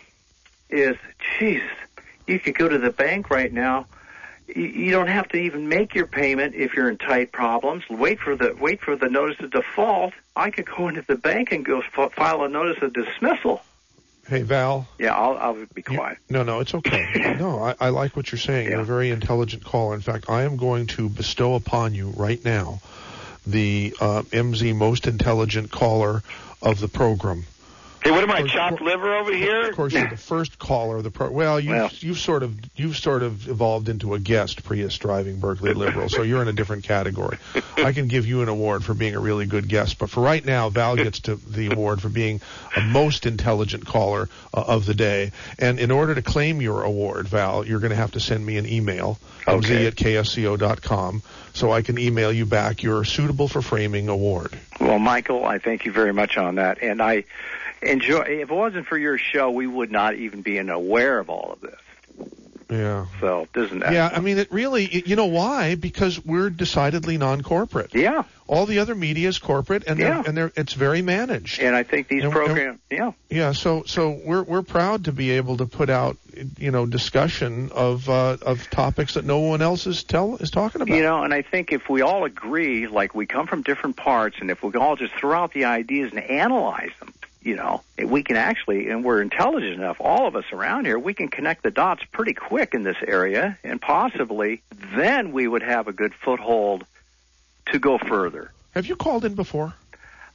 Jesus, you could go to the bank right now. You don't have to even make your payment if you're in tight problems. Wait for the notice of default. I could go into the bank and go file a notice of dismissal. Hey, Val. Yeah, I'll be quiet. No, it's okay. No, I like what you're saying. Yeah. You're a very intelligent caller. In fact, I am going to bestow upon you right now the MZ Most Intelligent Caller of the program. Hey, what am I, chopped liver over here? Of course, you're the first caller of the program. Well, you've sort of evolved into a guest Prius driving Berkeley liberal, so you're in a different category. I can give you an award for being a really good guest, but for right now, Val gets the award for being a most intelligent caller of the day. And in order to claim your award, Val, you're going to have to send me an email, mz@ksco.com, so I can email you back your Suitable for Framing award. Well, Michael, I thank you very much on that, and I enjoy. If it wasn't for your show, we would not even be aware of all of this. Yeah. So doesn't that? Yeah, I mean, it really. You know why? Because we're decidedly non-corporate. Yeah. All the other media is corporate, and it's very managed. And I think these programs. Yeah. So we're proud to be able to put out discussion of topics that no one else is talking about. And I think if we all agree, like we come from different parts, and if we all just throw out the ideas and analyze them. We can actually, and we're intelligent enough, all of us around here, we can connect the dots pretty quick in this area, and possibly then we would have a good foothold to go further. Have you called in before?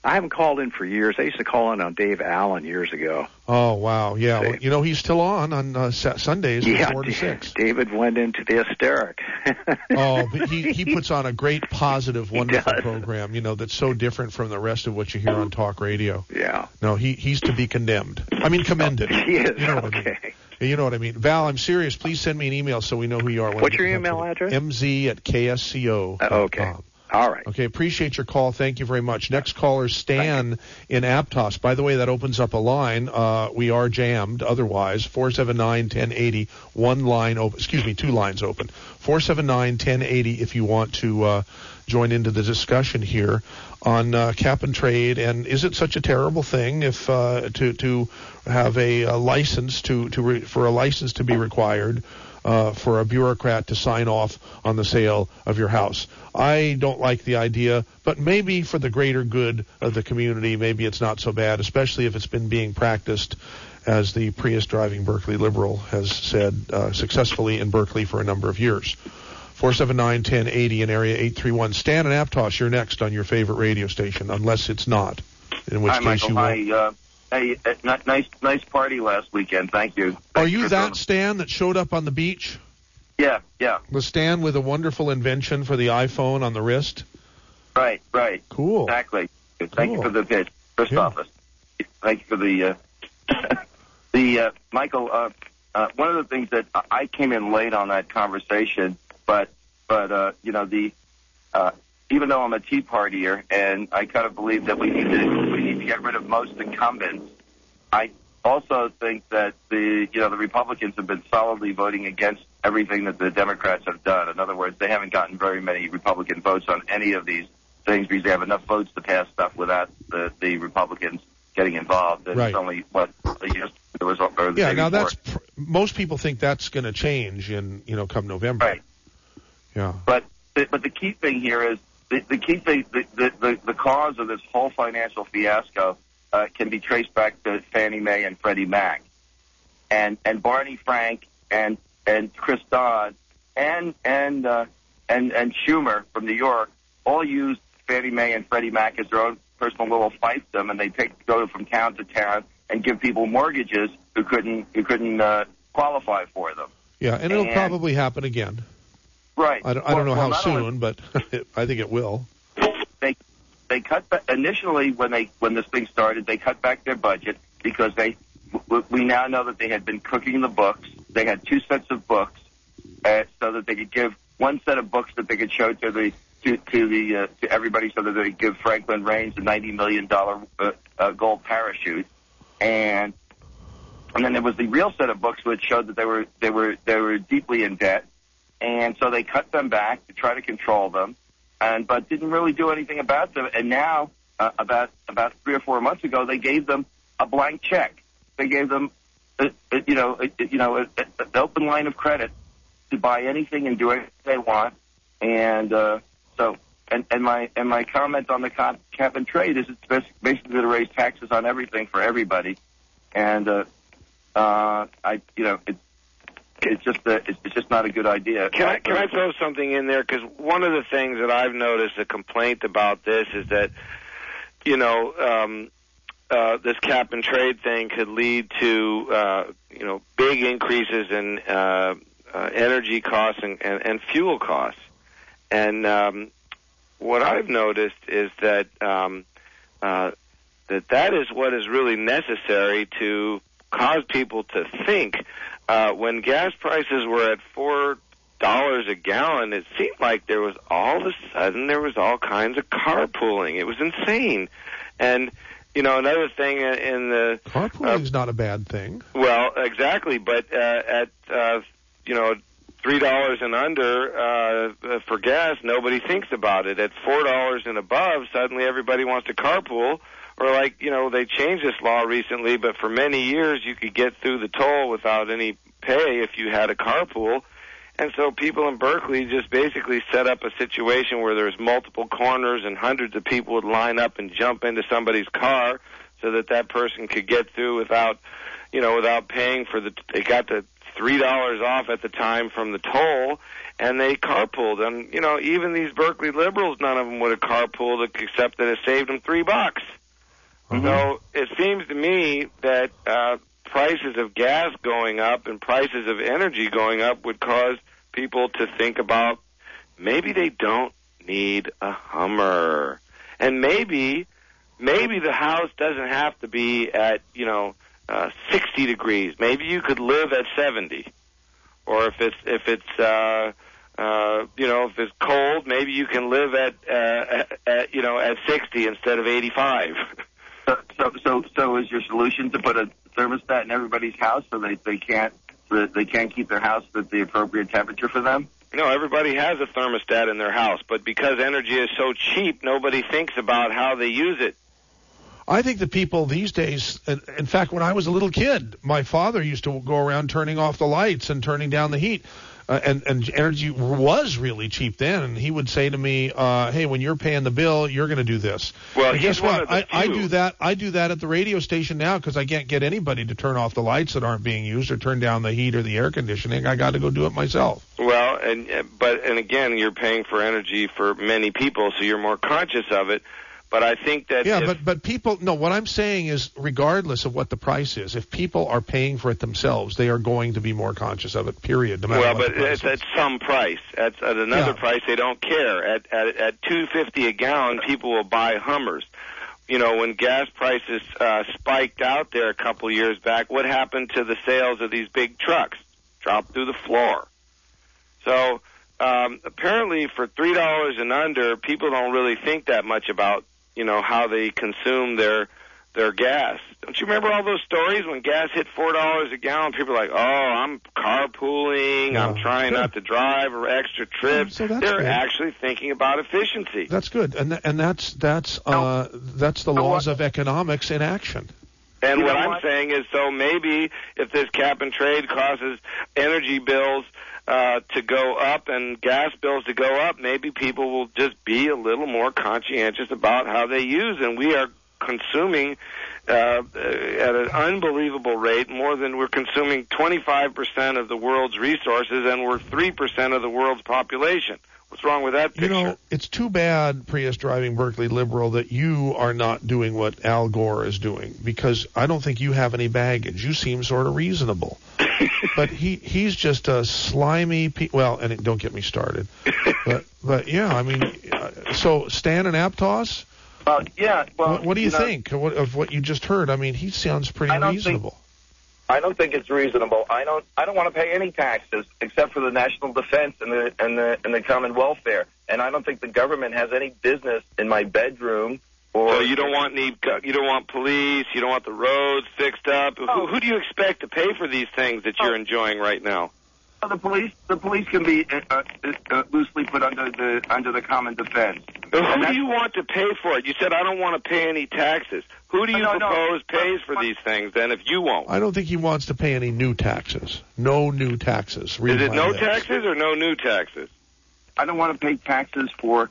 I haven't called in for years. I used to call in on Dave Allen years ago. Oh, wow. Yeah. Well, you know, he's still on Sundays from 4 to 6. David went into the hysteric. Oh, but he puts on a great, positive, wonderful program, you know, that's so different from the rest of what you hear on talk radio. Yeah. No, he's to be condemned. I mean, commended. He is. You know what I mean? You know what I mean. Val, I'm serious. Please send me an email so we know who you are. What's your email address? mz@ksco.com. Okay. All right. Okay, appreciate your call. Thank you very much. Next caller, Stan in Aptos. By the way, that opens up a line. We are jammed otherwise. 479-1080. One line open. Excuse me, 2 lines open. 479-1080 if you want to join into the discussion here on cap and trade. And is it such a terrible thing if to have a license for a license to be required for a bureaucrat to sign off on the sale of your house? I don't like the idea, but maybe for the greater good of the community, maybe it's not so bad, especially if it's been being practiced, as the Prius driving Berkeley liberal has said, successfully in Berkeley for a number of years. 479-1080 in area 831. Stan and Aptos, you're next on your favorite radio station, unless it's not, in which Hi, case Michael. you will. Hey, nice party last weekend. Thank you. Are you that Stan that showed up on the beach? Yeah. The Stan with a wonderful invention for the iPhone on the wrist? Right. Cool. Exactly. Thank you for the pitch. First office. Thank you for the Michael, one of the things that I came in late on that conversation, but you know, even though I'm a Tea Partier and I kind of believe that we need to get rid of most incumbents, I also think that the Republicans have been solidly voting against everything that the Democrats have done. In other words, they haven't gotten very many Republican votes on any of these things because they have enough votes to pass stuff without the Republicans getting involved. And It's only there was most people think that's going to change in come November. Right. Yeah. But the key thing here is the key thing, the cause of this whole financial fiasco can be traced back to Fannie Mae and Freddie Mac, and Barney Frank and Chris Dodd and Schumer from New York all used Fannie Mae and Freddie Mac as their own personal little fiefdom, and they go from town to town and give people mortgages who couldn't qualify for them. Yeah, and it'll probably happen again. Right. I don't know how soon, but I think it will. They cut back initially when this thing started. They cut back their budget because we now know that they had been cooking the books. They had 2 sets of books, so that they could give one set of books that they could show to everybody, so that they could give Franklin Raines a $90 million gold parachute, and then there was the real set of books which showed that they were deeply in debt. And so they cut them back to try to control them, but didn't really do anything about them. And now, about 3 or 4 months ago, they gave them a blank check. They gave them, an open line of credit to buy anything and do anything they want. And my comment on the cap and trade is it's basically to raise taxes on everything for everybody. And it's just not a good idea. Can I throw something in there? Because one of the things that I've noticed, a complaint about this, is that this cap and trade thing could lead to big increases in energy costs and fuel costs. And what I've noticed is that that is what is really necessary to cause people to think. When gas prices were at $4 a gallon, it seemed like there was all of a sudden all kinds of carpooling. It was insane. And another thing in the carpooling's not a bad thing. Well, exactly, but at $3 and under for gas, nobody thinks about it. At $4 and above, suddenly everybody wants to carpool. Or they changed this law recently, but for many years you could get through the toll without any pay if you had a carpool. And so people in Berkeley just basically set up a situation where there's multiple corners and hundreds of people would line up and jump into somebody's car so that person could get through without paying for they got the $3 off at the time from the toll, and they carpooled. And, even these Berkeley liberals, none of them would have carpooled except that it saved them $3. Mm-hmm. So it seems to me that prices of gas going up and prices of energy going up would cause people to think about maybe they don't need a Hummer. And maybe the house doesn't have to be at, 60 degrees. Maybe you could live at 70. Or if it's cold, maybe you can live at 60 instead of 85. So is your solution to put a thermostat in everybody's house so they can't keep their house at the appropriate temperature for them? No, everybody has a thermostat in their house, but because energy is so cheap, nobody thinks about how they use it. I think the people these days, in fact, when I was a little kid, my father used to go around turning off the lights and turning down the heat. And energy was really cheap then, and he would say to me, "Hey, when you're paying the bill, you're going to do this." Well, guess what? I do that. I do that at the radio station now because I can't get anybody to turn off the lights that aren't being used or turn down the heat or the air conditioning. I got to go do it myself. Well, and again, you're paying for energy for many people, so you're more conscious of it. But I think that but people what I'm saying is, regardless of what the price is, if people are paying for it themselves, they are going to be more conscious of it. Period. No matter what the price it's at some price. At another price, they don't care. At $2.50 a gallon, people will buy Hummers. When gas prices spiked out there a couple years back, what happened to the sales of these big trucks? Dropped through the floor. So apparently, for $3 and under, people don't really think that much about how they consume their gas. Don't you remember all those stories when gas hit $4 a gallon? People are like, "Oh, I'm carpooling. I'm trying not to drive or extra trips." So they're good. Actually thinking about efficiency. That's good, and that's the laws of economics in action. And what I'm saying is, so maybe if this cap and trade causes energy bills to go up and gas bills to go up, maybe people will just be a little more conscientious about how they use. And we are consuming at an unbelievable rate, more than we're consuming 25% of the world's resources, and we're 3% of the world's population. What's wrong with that picture? It's too bad, Prius driving Berkeley liberal, that you are not doing what Al Gore is doing, because I don't think you have any baggage. You seem sort of reasonable. But he's just a slimy and don't get me started. But yeah, I mean, so Stan and Aptos? Yeah. Well, what do you think of what you just heard? I mean, he sounds pretty reasonable. I don't think it's reasonable. I don't want to pay any taxes except for the national defense and the common welfare. And I don't think the government has any business in my bedroom. So you don't want police, you don't want the roads fixed up. Oh. Who do you expect to pay for these things that you're enjoying right now? The police can be loosely put under the common defense. Who do you want to pay for it? You said I don't want to pay any taxes. Who do you propose pays for these things then if you won't? I don't think he wants to pay any new taxes. No new taxes. Is it no taxes or no new taxes? I don't want to pay taxes for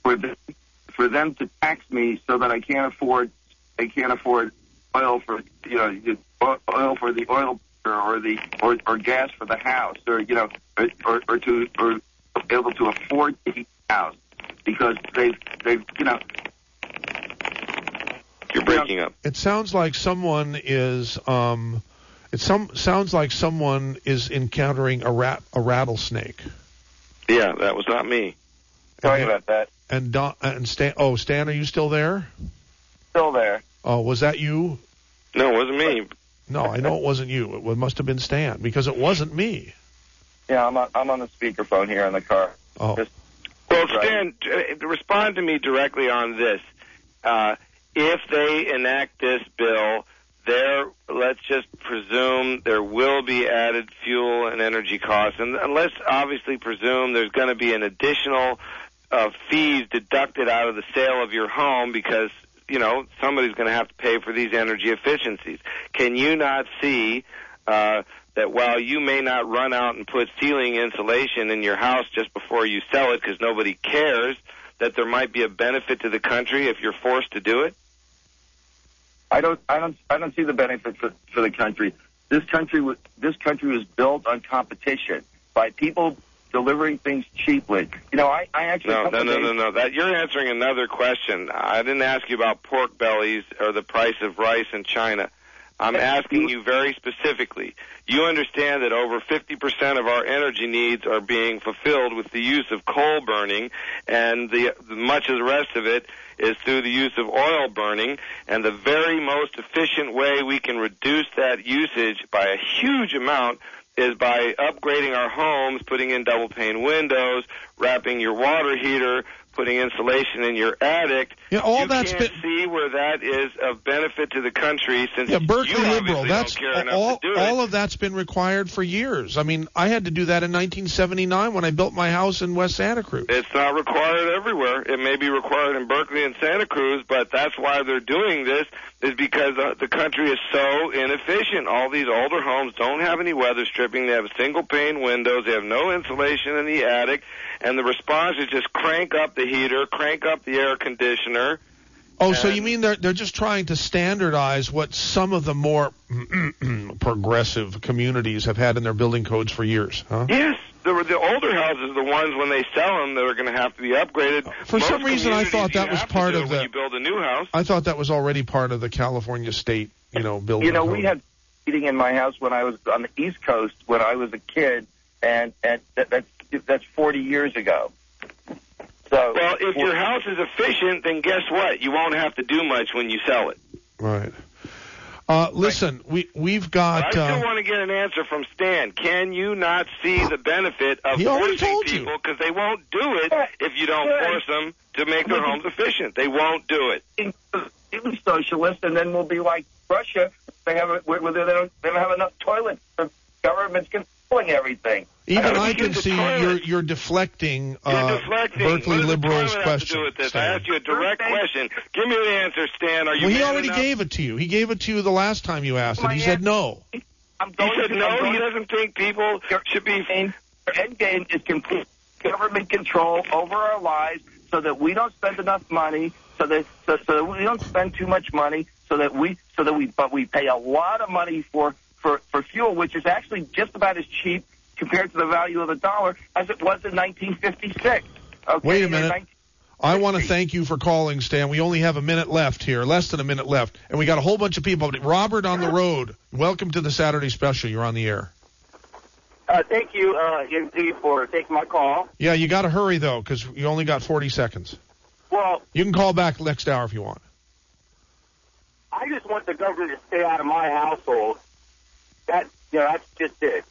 them to tax me so that I can't afford oil for oil for the oil or gas for the house or able to afford to heat the house because they've You're breaking up. It sounds like someone is sounds like someone is encountering a rattlesnake. Yeah, that was not me. Sorry about that. And Stan, are you still there? Still there. Oh, was that you? No, it wasn't me. No, I know it wasn't you. It must have been Stan because it wasn't me. Yeah, I'm on the speakerphone here in the car. Oh. Well, Stan, respond to me directly on this. If they enact this bill, let's just presume there will be added fuel and energy costs, and let's obviously presume there's going to be an additional fees deducted out of the sale of your home because, somebody's going to have to pay for these energy efficiencies. Can you not see that while you may not run out and put ceiling insulation in your house just before you sell it because nobody cares, that there might be a benefit to the country if you're forced to do it? I don't see the benefit for the country. This country was built on competition by people delivering things cheaply. You know, I actually... No. That you're answering another question. I didn't ask you about pork bellies or the price of rice in China. I'm asking you very specifically. You understand that over 50% of our energy needs are being fulfilled with the use of coal burning, and much of the rest of it is through the use of oil burning, and the very most efficient way we can reduce that usage by a huge amount is by upgrading our homes, putting in double-pane windows, wrapping your water heater, putting insulation in your attic. Yeah, all that's can't see where that is of benefit to the country, since Berkeley you liberal. That's don't care enough to do all of that's been required for years. I mean, I had to do that in 1979 when I built my house in West Santa Cruz. It's not required everywhere. It may be required in Berkeley and Santa Cruz, but that's why they're doing this, is because the country is so inefficient. All these older homes don't have any weather stripping. They have single-pane windows. They have no insulation in the attic. And the response is just crank up the heater, crank up the air conditioner. Oh, so you mean they're just trying to standardize what some of the more progressive communities have had in their building codes for years, huh? Yes. The older houses are the ones, when they sell them, that are going to have to be upgraded. For some reason, I thought that was part of when you build a new house. I thought that was already part of the California state, building. You know, we had heating in my house when I was on the East Coast when I was a kid, and that's 40 years ago. So, well, if your house is efficient, then guess what? You won't have to do much when you sell it. Right. Listen, we've got... I still want to get an answer from Stan. Can you not see the benefit of forcing people, because they won't do it if you don't force them to make their homes efficient? They won't do it. Even socialist, and then we'll be like Russia. They don't have enough toilets. The government's controlling everything. Even I can see you're deflecting Berkeley liberals' question. I asked you a direct question. Give me the answer, Stan. Are you? Well, he already gave it to you. He gave it to you the last time you asked it. He said no. He said no. He doesn't think people should be. End game is complete government control over our lives, so that we don't spend enough money, so that we don't spend too much money, but we pay a lot of money for fuel, which is actually just about as cheap compared to the value of the dollar as it was in 1956. Okay? Wait a minute. I want to thank you for calling, Stan. We only have a minute left here, less than a minute left, and we got a whole bunch of people. Robert on the road, welcome to the Saturday Special. You're on the air. Thank you, indeed, for taking my call. Yeah, you got to hurry, though, because you only got 40 seconds. Well, you can call back next hour if you want. I just want the government to stay out of my household. That's just it.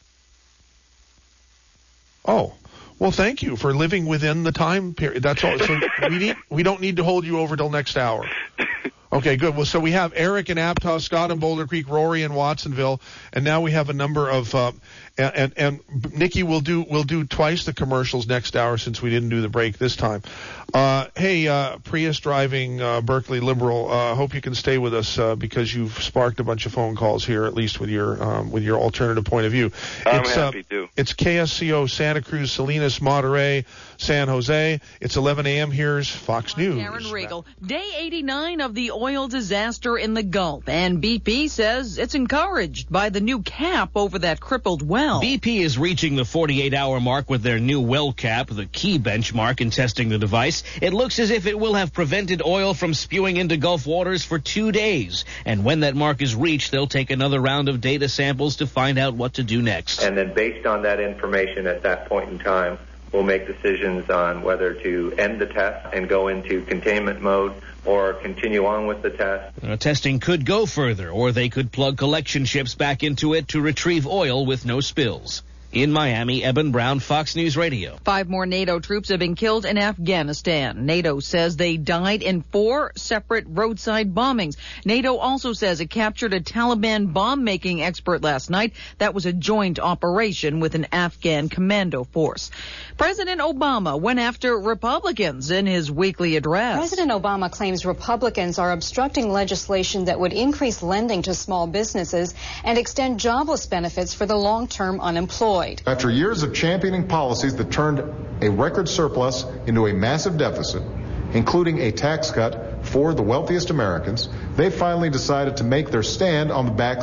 Oh, well, thank you for living within the time period. That's all. So we don't need to hold you over till next hour. Okay, good. Well, so we have Eric in Aptos, Scott in Boulder Creek, Rory in Watsonville, and now we have a number of and Nikki will do twice the commercials next hour since we didn't do the break this time. Hey, Prius driving Berkeley liberal. Hope you can stay with us because you've sparked a bunch of phone calls here, at least with your alternative point of view. I'm happy to. It's KSCO Santa Cruz, Salinas, Monterey, San Jose. It's 11 a.m. Here's Fox News. Karen Regal. Day 89 of the oil disaster in the Gulf, and BP says it's encouraged by the new cap over that crippled well. BP is reaching the 48-hour mark with their new well cap, the key benchmark in testing the device. It looks as if it will have prevented oil from spewing into Gulf waters for 2 days. And when that mark is reached, they'll take another round of data samples to find out what to do next. And then based on that information at that point in time, we'll make decisions on whether to end the test and go into containment mode or continue on with the test. Testing could go further, or they could plug collection ships back into it to retrieve oil with no spills. In Miami, Eben Brown, Fox News Radio. 5 more NATO troops have been killed in Afghanistan. NATO says they died in 4 separate roadside bombings. NATO also says it captured a Taliban bomb-making expert last night. That was a joint operation with an Afghan commando force. President Obama went after Republicans in his weekly address. President Obama claims Republicans are obstructing legislation that would increase lending to small businesses and extend jobless benefits for the long-term unemployed. After years of championing policies that turned a record surplus into a massive deficit, including a tax cut for the wealthiest Americans, they finally decided to make their stand on the backs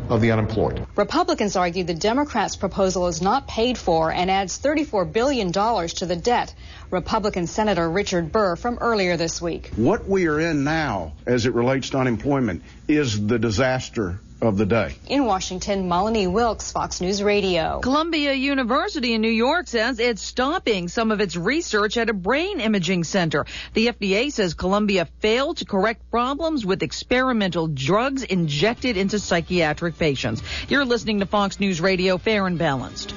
of the unemployed. Republicans argue the Democrats' proposal is not paid for and adds $34 billion to the debt. Republican Senator Richard Burr from earlier this week. What we are in now as it relates to unemployment is the disaster of the day. In Washington, Melanie Wilkes, Fox News Radio. Columbia University in New York says it's stopping some of its research at a brain imaging center. The FDA says Columbia failed to correct problems with experimental drugs injected into psychiatric patients. You're listening to Fox News Radio, Fair and Balanced.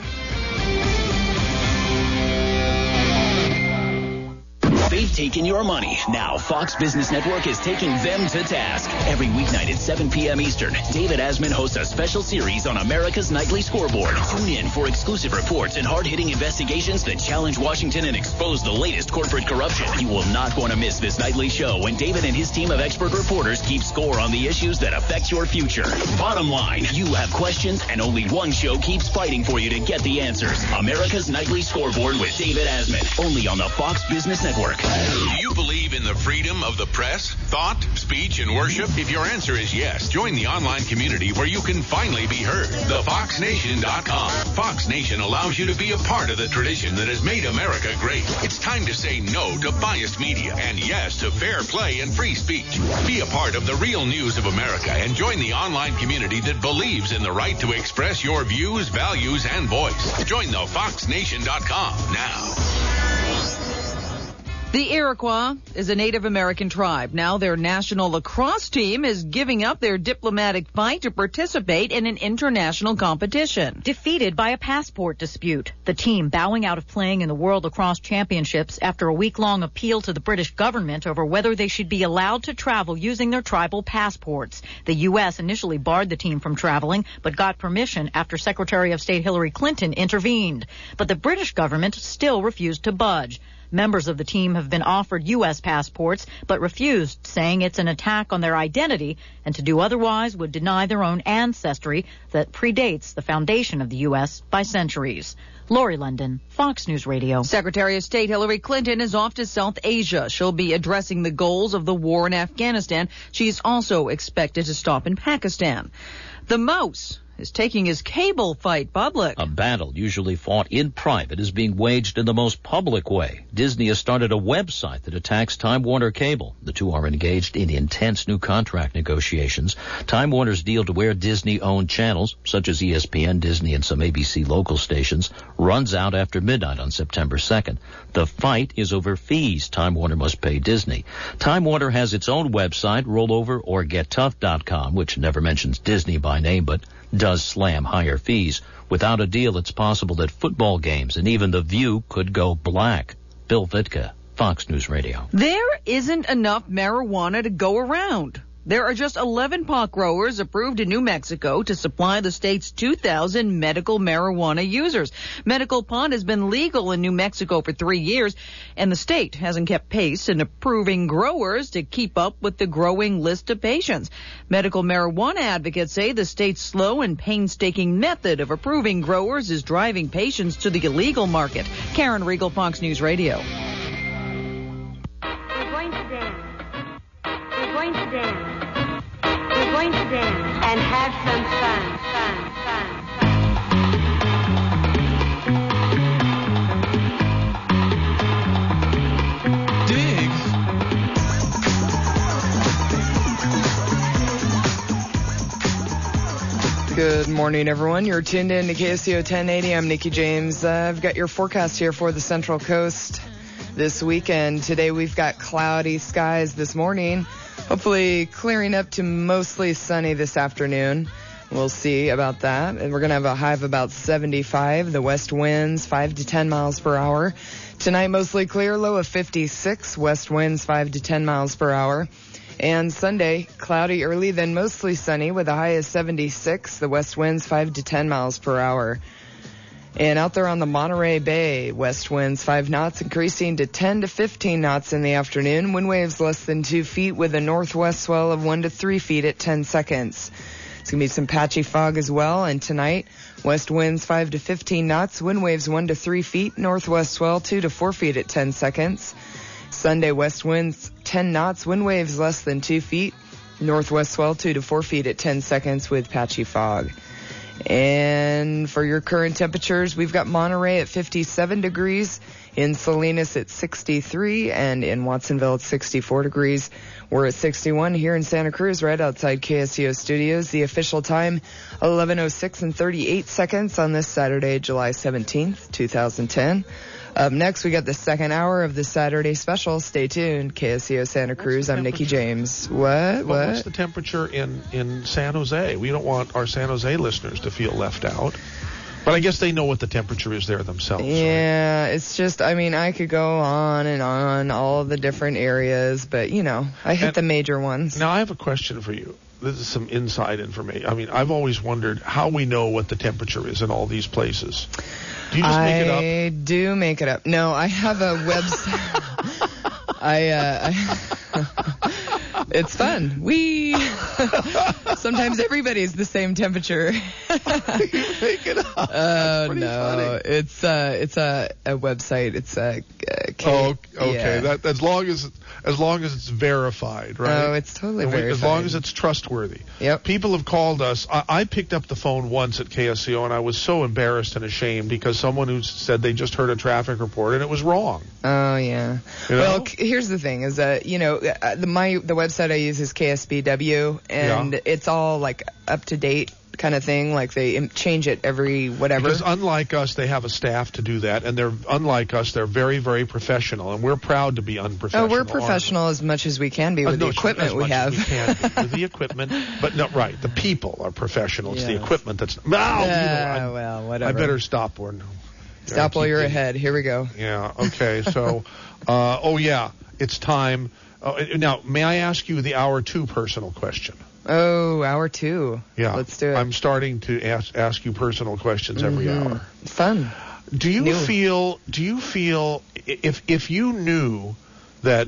They've taken your money. Now Fox Business Network is taking them to task. Every weeknight at 7 p.m. Eastern, David Asman hosts a special series on America's Nightly Scoreboard. Tune in for exclusive reports and hard-hitting investigations that challenge Washington and expose the latest corporate corruption. You will not want to miss this nightly show when David and his team of expert reporters keep score on the issues that affect your future. Bottom line, you have questions and only one show keeps fighting for you to get the answers. America's Nightly Scoreboard with David Asman, only on the Fox Business Network. Do you believe in the freedom of the press, thought, speech, and worship? If your answer is yes, join the online community where you can finally be heard. TheFoxNation.com. Fox Nation allows you to be a part of the tradition that has made America great. It's time to say no to biased media and yes to fair play and free speech. Be a part of the real news of America and join the online community that believes in the right to express your views, values, and voice. Join TheFoxNation.com now. The Iroquois is a Native American tribe. Now their national lacrosse team is giving up their diplomatic fight to participate in an international competition. Defeated by a passport dispute, the team bowing out of playing in the World Lacrosse Championships after a week-long appeal to the British government over whether they should be allowed to travel using their tribal passports. The U.S. initially barred the team from traveling, but got permission after Secretary of State Hillary Clinton intervened. But the British government still refused to budge. Members of the team have been offered U.S. passports, but refused, saying it's an attack on their identity, and to do otherwise would deny their own ancestry that predates the foundation of the U.S. by centuries. Lori London, Fox News Radio. Secretary of State Hillary Clinton is off to South Asia. She'll be addressing the goals of the war in Afghanistan. She's also expected to stop in Pakistan. The mouse is taking his cable fight public. A battle usually fought in private is being waged in the most public way. Disney has started a website that attacks Time Warner Cable. The two are engaged in intense new contract negotiations. Time Warner's deal to air Disney-owned channels, such as ESPN, Disney, and some ABC local stations, runs out after midnight on September 2nd. The fight is over fees Time Warner must pay Disney. Time Warner has its own website, Rollover or GetTough.com, which never mentions Disney by name, but does slam higher fees. Without a deal, it's possible that football games and even The View could go black. Bill Vitka, Fox News Radio. There isn't enough marijuana to go around. There are just 11 pot growers approved in New Mexico to supply the state's 2,000 medical marijuana users. Medical pot has been legal in New Mexico for 3 years, and the state hasn't kept pace in approving growers to keep up with the growing list of patients. Medical marijuana advocates say the state's slow and painstaking method of approving growers is driving patients to the illegal market. Karen Riegel, Fox News Radio. We're going to dance. We're going to dance. We're going to dance and have some fun. Dig. Good morning, everyone. You're tuned in to KSCO 1080. I'm Nikki James. I've got your forecast here for the Central Coast this weekend. Today we've got cloudy skies this morning. Hopefully clearing up to mostly sunny this afternoon. We'll see about that. And we're going to have a high of about 75. The west winds 5 to 10 miles per hour. Tonight mostly clear, low of 56. West winds 5 to 10 miles per hour. And Sunday, cloudy early, then mostly sunny with a high of 76. The west winds 5 to 10 miles per hour. And out there on the Monterey Bay, west winds 5 knots, increasing to 10 to 15 knots in the afternoon. Wind waves less than 2 feet with a northwest swell of 1 to 3 feet at 10 seconds. It's going to be some patchy fog as well. And tonight, west winds 5 to 15 knots, wind waves 1 to 3 feet, northwest swell 2 to 4 feet at 10 seconds. Sunday, west winds 10 knots, wind waves less than 2 feet, Northwest swell 2 to 4 feet at 10 seconds with patchy fog. And for your current temperatures, we've got Monterey at 57 degrees, in Salinas at 63, and in Watsonville at 64 degrees. We're at 61 here in Santa Cruz, right outside KSCO Studios. The official time, 11:06 and 38 seconds on this Saturday, July 17th, 2010. Up next, we got the second hour of the Saturday special. Stay tuned. KSCO Santa Cruz. I'm Nikki James. What? What's the temperature in San Jose? We don't want our San Jose listeners to feel left out. But I guess they know what the temperature is there themselves. Yeah, right? It's just, I mean, I could go on and on, all of the different areas, but, you know, I hit the major ones. Now, I have a question for you. This is some inside information. I mean, I've always wondered how we know what the temperature is in all these places. Do you just make it up? I do make it up. No, I have a website. It's fun. Sometimes everybody's the same temperature. You make it up. Oh no, funny. It's a website. It's a. Okay. Yeah. That as long as it's verified, right? Oh, it's totally verified. As long as it's trustworthy. Yep. People have called us. I picked up the phone once at KSCO, and I was so embarrassed and ashamed because someone who said they just heard a traffic report and it was wrong. Oh yeah. You know? Well, here's the thing: is that the website I use is KSBW, and it's all like up to date kind of thing. Like they change it every whatever. Because unlike us, they have a staff to do that, and they're very, very professional, and we're proud to be unprofessional. Oh, we're professional as much as we can be with the equipment we have. We can be with the equipment, but no, right. The people are professional. It's the equipment that's. Well, whatever. I better stop or no. Stop while you're ahead. Here we go. Yeah. Okay. So, it's time. Now, may I ask you the hour 2 personal question? Oh, hour 2. Yeah. Let's do it. I'm starting to ask you personal questions every hour. Fun. Do you feel if you knew that,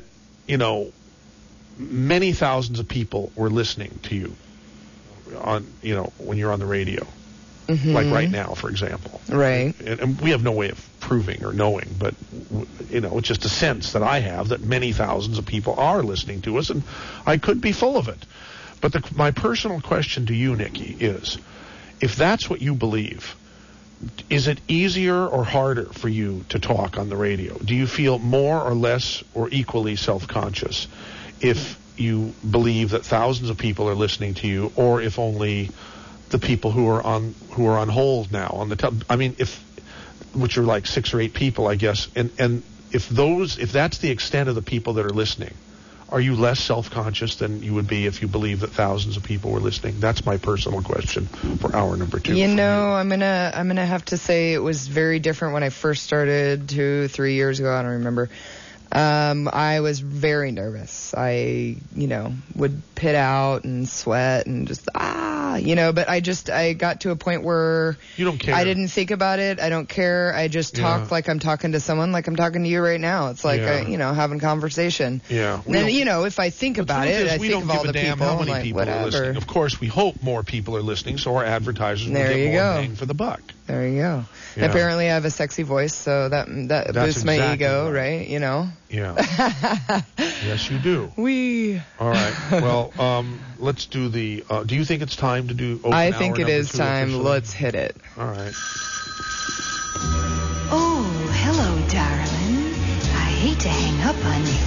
many thousands of people were listening to you on, when you're on the radio, like right now, for example. Right. And we have no way of proving or knowing, but, it's just a sense that I have that many thousands of people are listening to us, and I could be full of it. But my personal question to you, Nikki, is, if that's what you believe, is it easier or harder for you to talk on the radio? Do you feel more or less or equally self-conscious if you believe that thousands of people are listening to you, or if only the people who are on hold now on the which are like 6 or 8 people, I guess, and if that's the extent of the people that are listening, are you less self-conscious than you would be if you believe that thousands of people were listening? That's my personal question for hour number 2. I'm gonna have to say it was very different when I first started 2-3 years ago. I don't remember. I was very nervous. I, would pit out and sweat and just, but I got to a point where you don't care. I didn't think about it. I don't care. I just talk like I'm talking to someone, like I'm talking to you right now. It's like, having conversation. Yeah. And then, if I think about it, I think of all the people. How many people are listening. Of course, we hope more people are listening, so our advertisers will get more bang for the buck. There you go. Yeah. Apparently, I have a sexy voice, so that boosts my ego, right? Yeah. Yes, you do. All right. Well, let's do the. Do you think it's time to do? I think it is time. Officially? Let's hit it. All right. Oh, hello, darling. I hate to hang up on you,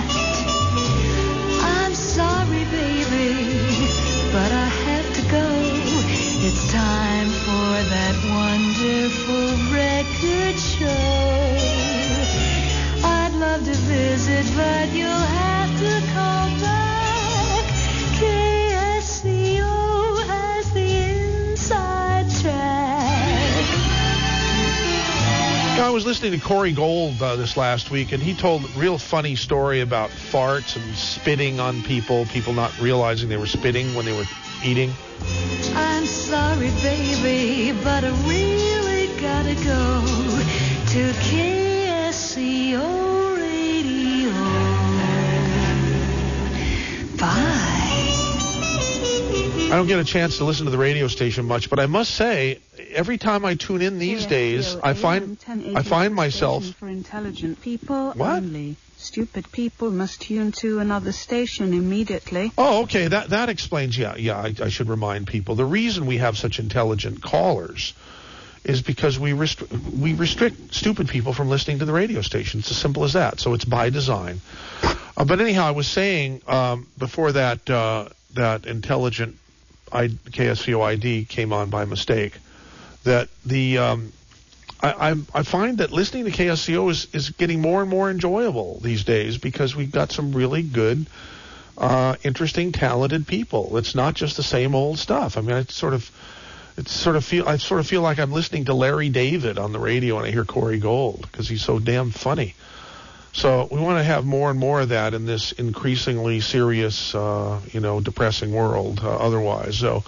but I'm sorry, baby, but I have to go. It's time for that wonderful record show. I'd love to visit, but you'll have to call back. KSCO has the inside track. I was listening to Corey Gold this last week, and he told a real funny story about farts and spitting on people not realizing they were spitting when they were eating. I'm sorry, baby, but I really gotta go to KSCO Radio. Bye. I don't get a chance to listen to the radio station much, but I must say, every time I tune in these days, I find myself for intelligent people what? Only. Stupid people must tune to another station immediately. Oh, okay. That explains. Yeah. I should remind people the reason we have such intelligent callers is because we restrict stupid people from listening to the radio station. It's as simple as that. So it's by design. But anyhow, I was saying before that that intelligent KSCO ID came on by mistake that the I find that listening to KSCO is getting more and more enjoyable these days because we've got some really good, interesting, talented people. It's not just the same old stuff. I mean, I sort of feel like I'm listening to Larry David on the radio when I hear Corey Gold because he's so damn funny. So we want to have more and more of that in this increasingly serious, depressing world otherwise. So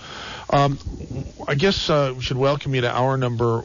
I guess we should welcome you to hour number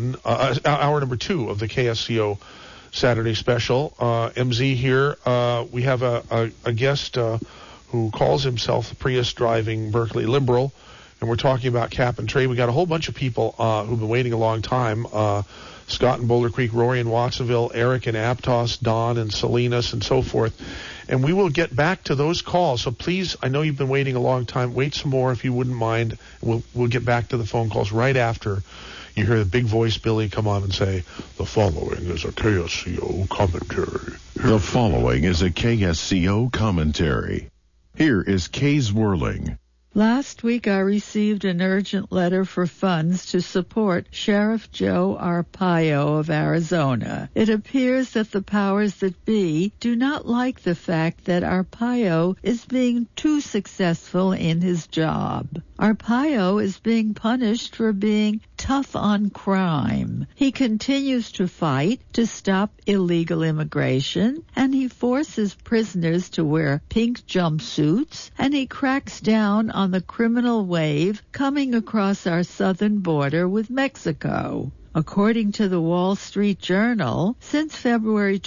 two of the KSCO Saturday Special. MZ here. We have a guest who calls himself the Prius-driving Berkeley liberal, and we're talking about cap and trade. We got a whole bunch of people who've been waiting a long time. Scott in Boulder Creek, Rory in Watsonville, Eric in Aptos, Don in Salinas, and so forth. And we will get back to those calls. So please, I know you've been waiting a long time. Wait some more if you wouldn't mind. We'll get back to the phone calls right after you hear the big voice Billy come on and say, the following is a KSCO commentary. The following is a KSCO commentary. Here is Kay's Whirling. Last week I received an urgent letter for funds to support Sheriff Joe Arpaio of Arizona. It appears that the powers that be do not like the fact that Arpaio is being too successful in his job. Arpaio is being punished for being tough on crime. He continues to fight to stop illegal immigration, and he forces prisoners to wear pink jumpsuits, and he cracks down on the criminal wave coming across our southern border with Mexico. According to the Wall Street Journal, since February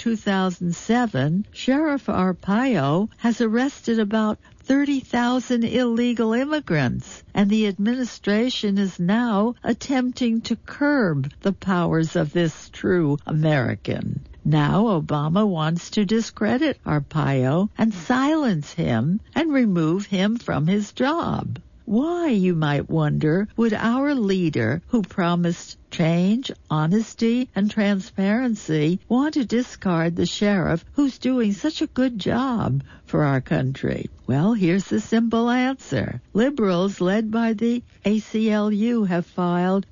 2007, Sheriff Arpaio has arrested about 30,000 illegal immigrants, and the administration is now attempting to curb the powers of this true American. Now Obama wants to discredit Arpaio and silence him and remove him from his job. Why, you might wonder, would our leader, who promised change, honesty, and transparency, want to discard the sheriff who's doing such a good job for our country? Well, here's the simple answer. Liberals, led by the ACLU, have filed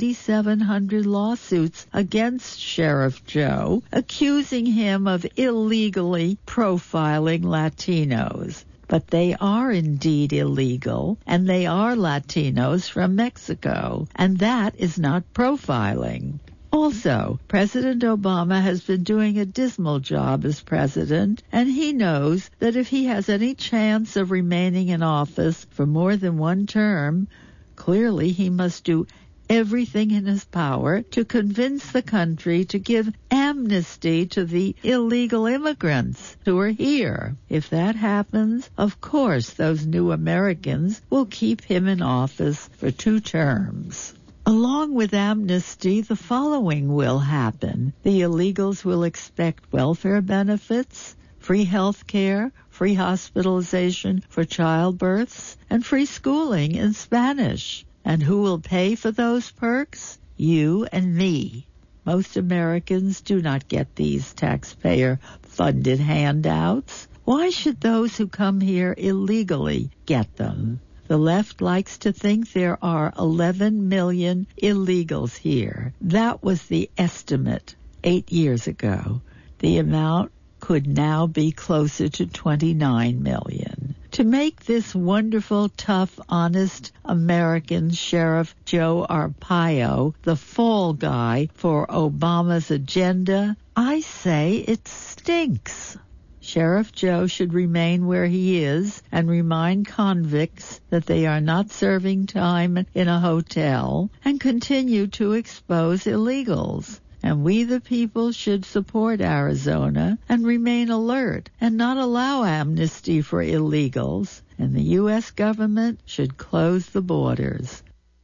2,700 lawsuits against Sheriff Joe, accusing him of illegally profiling Latinos. But they are indeed illegal, and they are Latinos from Mexico, and that is not profiling. Also, President Obama has been doing a dismal job as president, and he knows that if he has any chance of remaining in office for more than one term, clearly he must do everything in his power to convince the country to give amnesty to the illegal immigrants who are here. If that happens, of course those new Americans will keep him in office for 2 terms. Along with amnesty, the following will happen. The illegals will expect welfare benefits, free health care, free hospitalization for childbirths, and free schooling in Spanish. And who will pay for those perks? You and me. Most Americans do not get these taxpayer-funded handouts. Why should those who come here illegally get them? The left likes to think there are 11 million illegals here. That was the estimate 8 years ago. The amount could now be closer to 29 million. To make this wonderful, tough, honest American Sheriff Joe Arpaio the fall guy for Obama's agenda, I say it stinks. Sheriff Joe should remain where he is and remind convicts that they are not serving time in a hotel and continue to expose illegals. And we the people should support Arizona and remain alert and not allow amnesty for illegals. And the U.S. government should close the borders.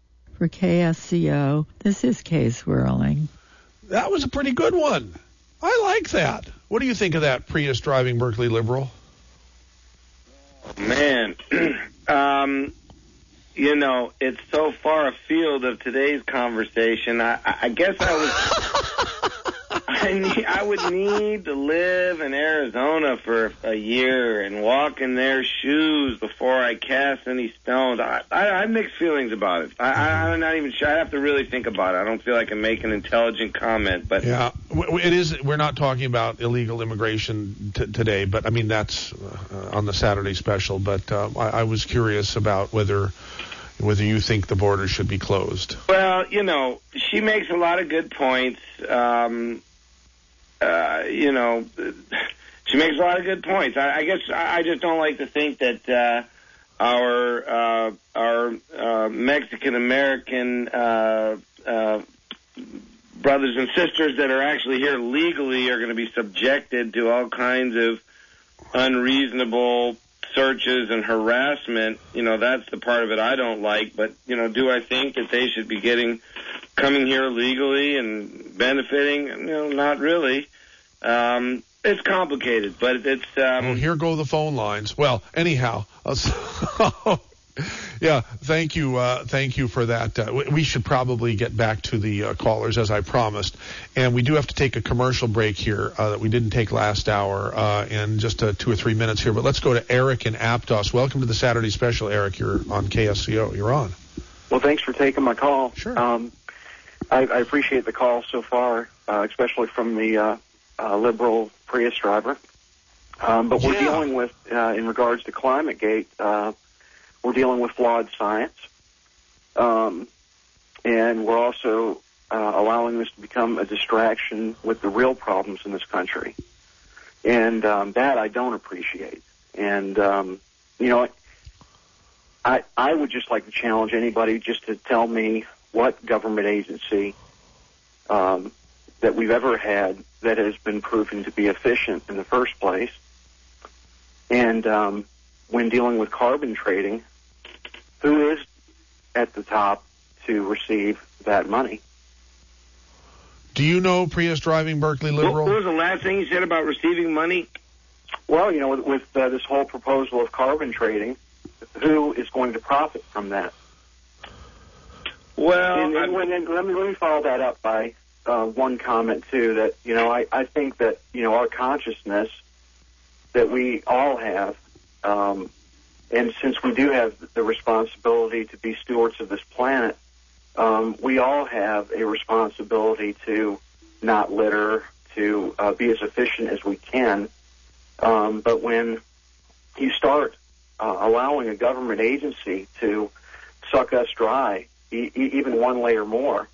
For KSCO, this is Kay Swirling. That was a pretty good one. I like that. What do you think of that Prius driving Berkeley liberal? Man, you know, it's so far afield of today's conversation. I guess I would need to live in Arizona for a year and walk in their shoes before I cast any stones. I have mixed feelings about it. I'm not even sure. I have to really think about it. I don't feel I can make an intelligent comment. But yeah, it is. We're not talking about illegal immigration today, but I mean that's on the Saturday special. But I was curious about whether you think the border should be closed. Well, you know, she makes a lot of good points. You know, she makes a lot of good points. I guess I just don't like to think that our Mexican American brothers and sisters that are actually here legally are going to be subjected to all kinds of unreasonable searches and harassment. You know, that's the part of it I don't like. But, you know, do I think that they should be coming here legally and benefiting? You know, not really. It's complicated, but it's... well, here go the phone lines. Well, anyhow, yeah, thank you for that. We should probably get back to the callers, as I promised. And we do have to take a commercial break here that we didn't take last hour in just 2 or 3 minutes here. But let's go to Eric in Aptos. Welcome to the Saturday Special, Eric. You're on KSCO. You're on. Well, thanks for taking my call. Sure. I appreciate the call so far, especially from the liberal Prius driver. But we're dealing with, in regards to ClimateGate, we're dealing with flawed science. And we're also allowing this to become a distraction with the real problems in this country. And that I don't appreciate. And, you know, I would just like to challenge anybody just to tell me what government agency that we've ever had that has been proven to be efficient in the first place. And when dealing with carbon trading, who is at the top to receive that money? Do you know Prius driving Berkeley liberal? What was the last thing you said about receiving money? Well, you know, with this whole proposal of carbon trading, who is going to profit from that? Well, and let me follow that up by one comment too. That, you know, I think that, you know, our consciousness that we all have, and since we do have the responsibility to be stewards of this planet, we all have a responsibility to not litter, to be as efficient as we can. But when you start allowing a government agency to suck us dry, even one layer more,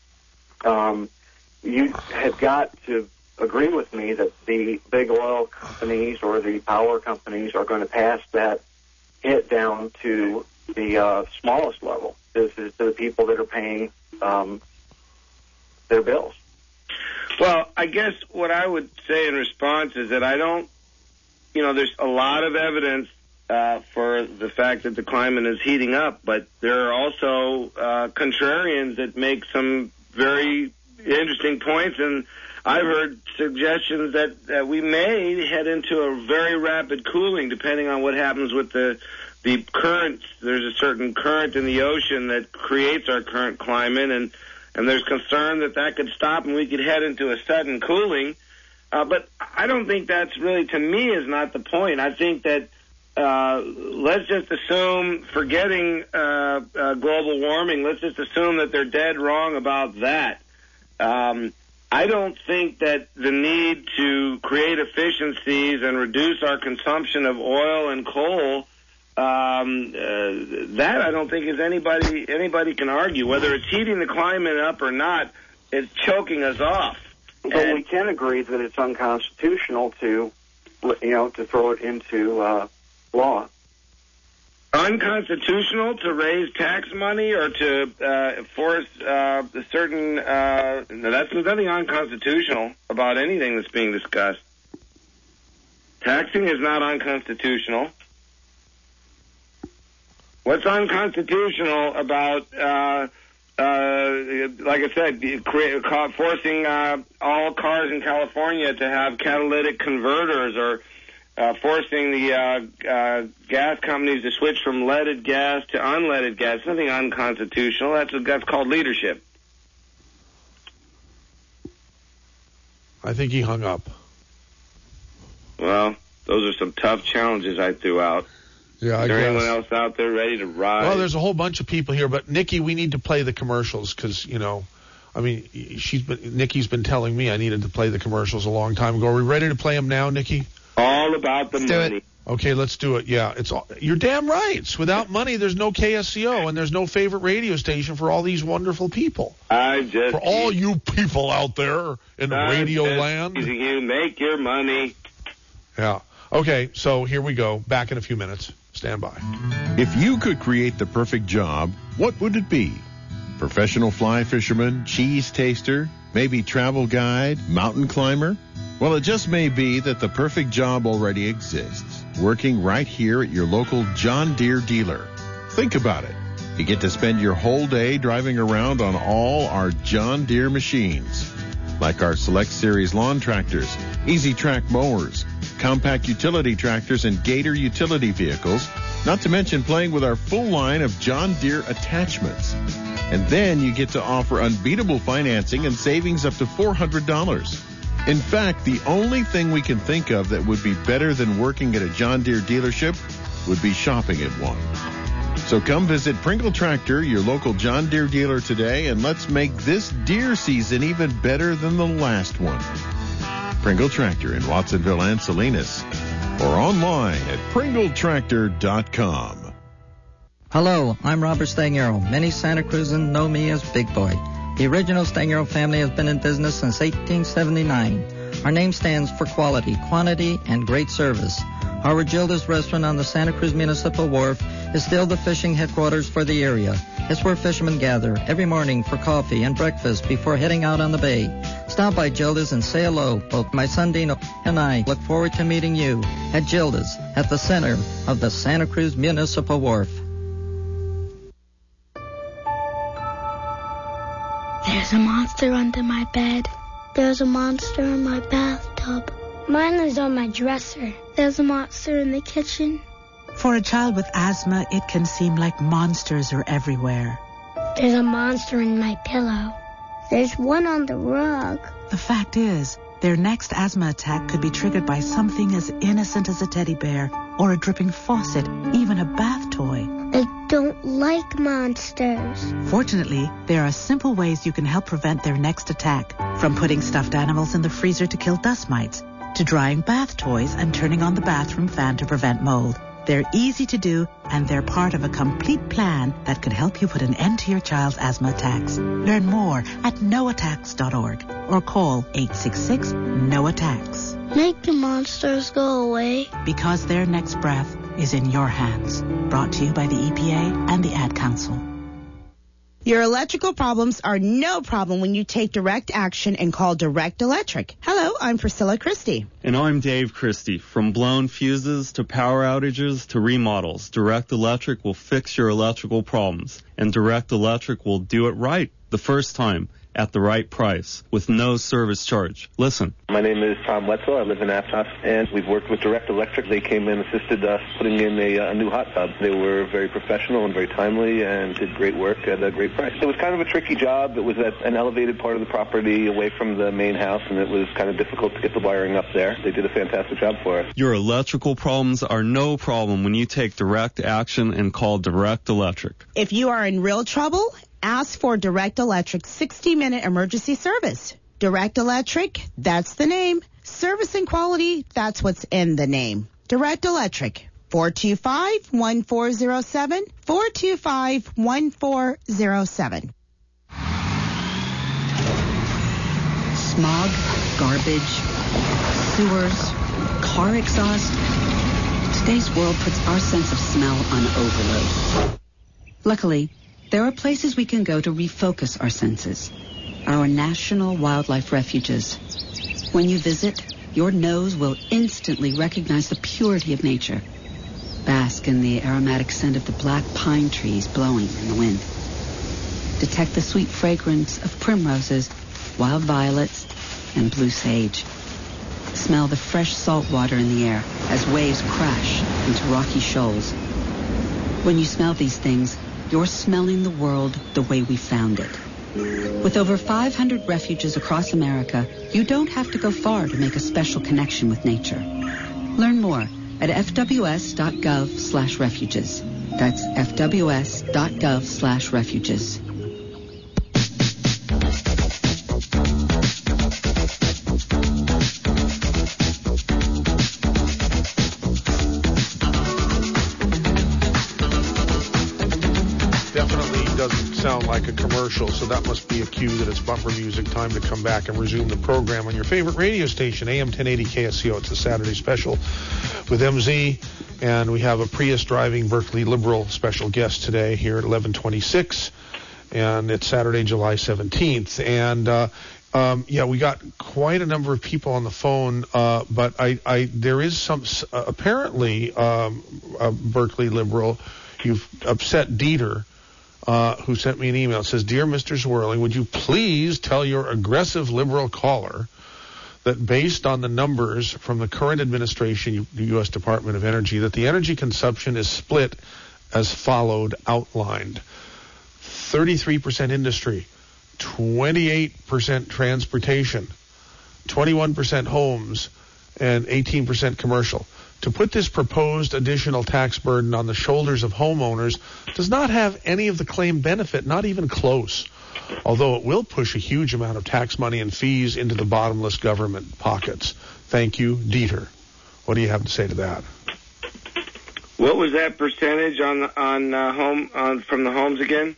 you have got to agree with me that the big oil companies or the power companies are going to pass that hit down to the smallest level, to the people that are paying their bills. Well, I guess what I would say in response is that I don't, you know, there's a lot of evidence for the fact that the climate is heating up, but there are also contrarians that make some very interesting points, and I've heard suggestions that we may head into a very rapid cooling depending on what happens with the currents. There's a certain current in the ocean that creates our current climate, and there's concern that could stop and we could head into a sudden cooling. But I don't think that's really, to me, is not the point. I think that let's just assume, forgetting global warming, let's just assume that they're dead wrong about that. I don't think that the need to create efficiencies and reduce our consumption of oil and coal, that I don't think is anybody can argue. Whether it's heating the climate up or not, it's choking us off. But we can agree that it's unconstitutional to throw it into law. Unconstitutional to raise tax money or to force certain... there's nothing unconstitutional about anything that's being discussed. Taxing is not unconstitutional. What's unconstitutional about like I said, forcing all cars in California to have catalytic converters, or forcing the gas companies to switch from leaded gas to unleaded gas. Something unconstitutional. That's called leadership. I think he hung up. Well, those are some tough challenges I threw out. Yeah, Is there anyone else out there ready to ride? Well, there's a whole bunch of people here, but Nikki, we need to play the commercials because, Nikki's been telling me I needed to play the commercials a long time ago. Are we ready to play them now, Nikki? All about the money. Okay, let's do it. Yeah, you're damn right. Without money, there's no KSCO, and there's no favorite radio station for all these wonderful people. For all you people out there in radio land. You make your money. Yeah. Okay, so here we go. Back in a few minutes. Stand by. If you could create the perfect job, what would it be? Professional fly fisherman, cheese taster, maybe travel guide, mountain climber? Well, it just may be that the perfect job already exists, working right here at your local John Deere dealer. Think about it. You get to spend your whole day driving around on all our John Deere machines, like our Select Series lawn tractors, Easy Track mowers, compact utility tractors, and Gator utility vehicles, not to mention playing with our full line of John Deere attachments. And then you get to offer unbeatable financing and savings up to $400. In fact, the only thing we can think of that would be better than working at a John Deere dealership would be shopping at one. So come visit Pringle Tractor, your local John Deere dealer today, and let's make this deer season even better than the last one. Pringle Tractor in Watsonville and Salinas, or online at pringletractor.com. Hello, I'm Robert Stangaro. Many Santa Cruzans know me as Big Boy. The original Stangaro family has been in business since 1879. Our name stands for quality, quantity, and great service. Our Gilda's restaurant on the Santa Cruz Municipal Wharf is still the fishing headquarters for the area. It's where fishermen gather every morning for coffee and breakfast before heading out on the bay. Stop by Gilda's and say hello. Both my son Dino and I look forward to meeting you at Gilda's at the center of the Santa Cruz Municipal Wharf. There's a monster under my bed. There's a monster in my bathtub. Mine is on my dresser. There's a monster in the kitchen. For a child with asthma, it can seem like monsters are everywhere. There's a monster in my pillow. There's one on the rug. The fact is, their next asthma attack could be triggered by something as innocent as a teddy bear or a dripping faucet, even a bath toy. I don't like monsters. Fortunately, there are simple ways you can help prevent their next attack. From putting stuffed animals in the freezer to kill dust mites, to drying bath toys and turning on the bathroom fan to prevent mold. They're easy to do, and they're part of a complete plan that could help you put an end to your child's asthma attacks. Learn more at noattacks.org or call 866-NO-ATTACKS. Make the monsters go away. Because their next breath is in your hands. Brought to you by the EPA and the Ad Council. Your electrical problems are no problem when you take direct action and call Direct Electric. Hello, I'm Priscilla Christie. And I'm Dave Christie. From blown fuses to power outages to remodels, Direct Electric will fix your electrical problems. And Direct Electric will do it right the first time at the right price with no service charge. Listen. My name is Tom Wetzel. I live in Aptos, and we've worked with Direct Electric. They came in and assisted us putting in a new hot tub. They were very professional and very timely and did great work at a great price. It was kind of a tricky job. It was at an elevated part of the property away from the main house, and it was kind of difficult to get the wiring up there. They did a fantastic job for us. Your electrical problems are no problem when you take direct action and call Direct Electric. If you are in real trouble, ask for Direct Electric's 60-minute emergency service. Direct Electric, that's the name. Service and quality, that's what's in the name. Direct Electric, 425-1407, 425-1407. Smog, garbage, sewers, car exhaust. Today's world puts our sense of smell on overload. Luckily, there are places we can go to refocus our senses. Our national wildlife refuges. When you visit, your nose will instantly recognize the purity of nature. Bask in the aromatic scent of the black pine trees blowing in the wind. Detect the sweet fragrance of primroses, wild violets, and blue sage. Smell the fresh salt water in the air as waves crash into rocky shoals. When you smell these things, you're smelling the world the way we found it. With over 500 refuges across America, you don't have to go far to make a special connection with nature. Learn more at fws.gov/refuges. That's fws.gov/refuges. Sound like a commercial, so that must be a cue that it's bumper music. Time to come back and resume the program on your favorite radio station, AM 1080 KSCO. It's a Saturday special with MZ, and we have a Prius driving Berkeley Liberal special guest today here at 11:26, and it's Saturday, July 17th. And we got quite a number of people on the phone, but there is some apparently Berkeley Liberal. You've upset Dieter. Who sent me an email. It says, "Dear Mr. Zwirling, would you please tell your aggressive liberal caller that based on the numbers from the current administration, the U.S. Department of Energy, that the energy consumption is split as followed outlined. 33% industry, 28% transportation, 21% homes, and 18% commercial. To put this proposed additional tax burden on the shoulders of homeowners does not have any of the claimed benefit, not even close, although it will push a huge amount of tax money and fees into the bottomless government pockets. Thank you, Dieter." What do you have to say to that? What was that percentage from the homes again?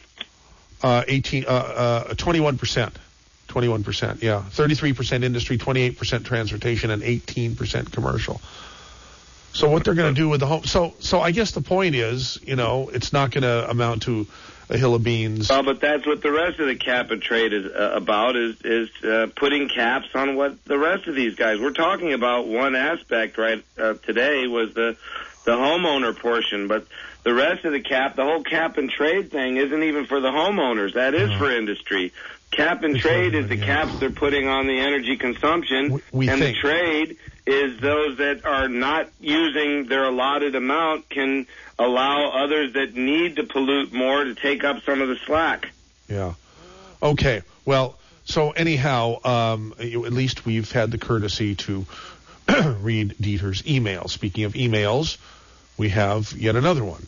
21%. 21%, yeah. 33% industry, 28% transportation, and 18% commercial. So what they're going to do with the home? So I guess the point is, it's not going to amount to a hill of beans. Well, but that's what the rest of the cap and trade is about, is putting caps on what the rest of these guys. We're talking about one aspect today was the homeowner portion, but the rest of the cap, the whole cap and trade thing, isn't even for the homeowners. That is for industry. Cap and trade is the caps they're putting on the energy consumption, the trade is those that are not using their allotted amount can allow others that need to pollute more to take up some of the slack. Yeah. Okay. Well, so anyhow, at least we've had the courtesy to read Dieter's email. Speaking of emails, we have yet another one.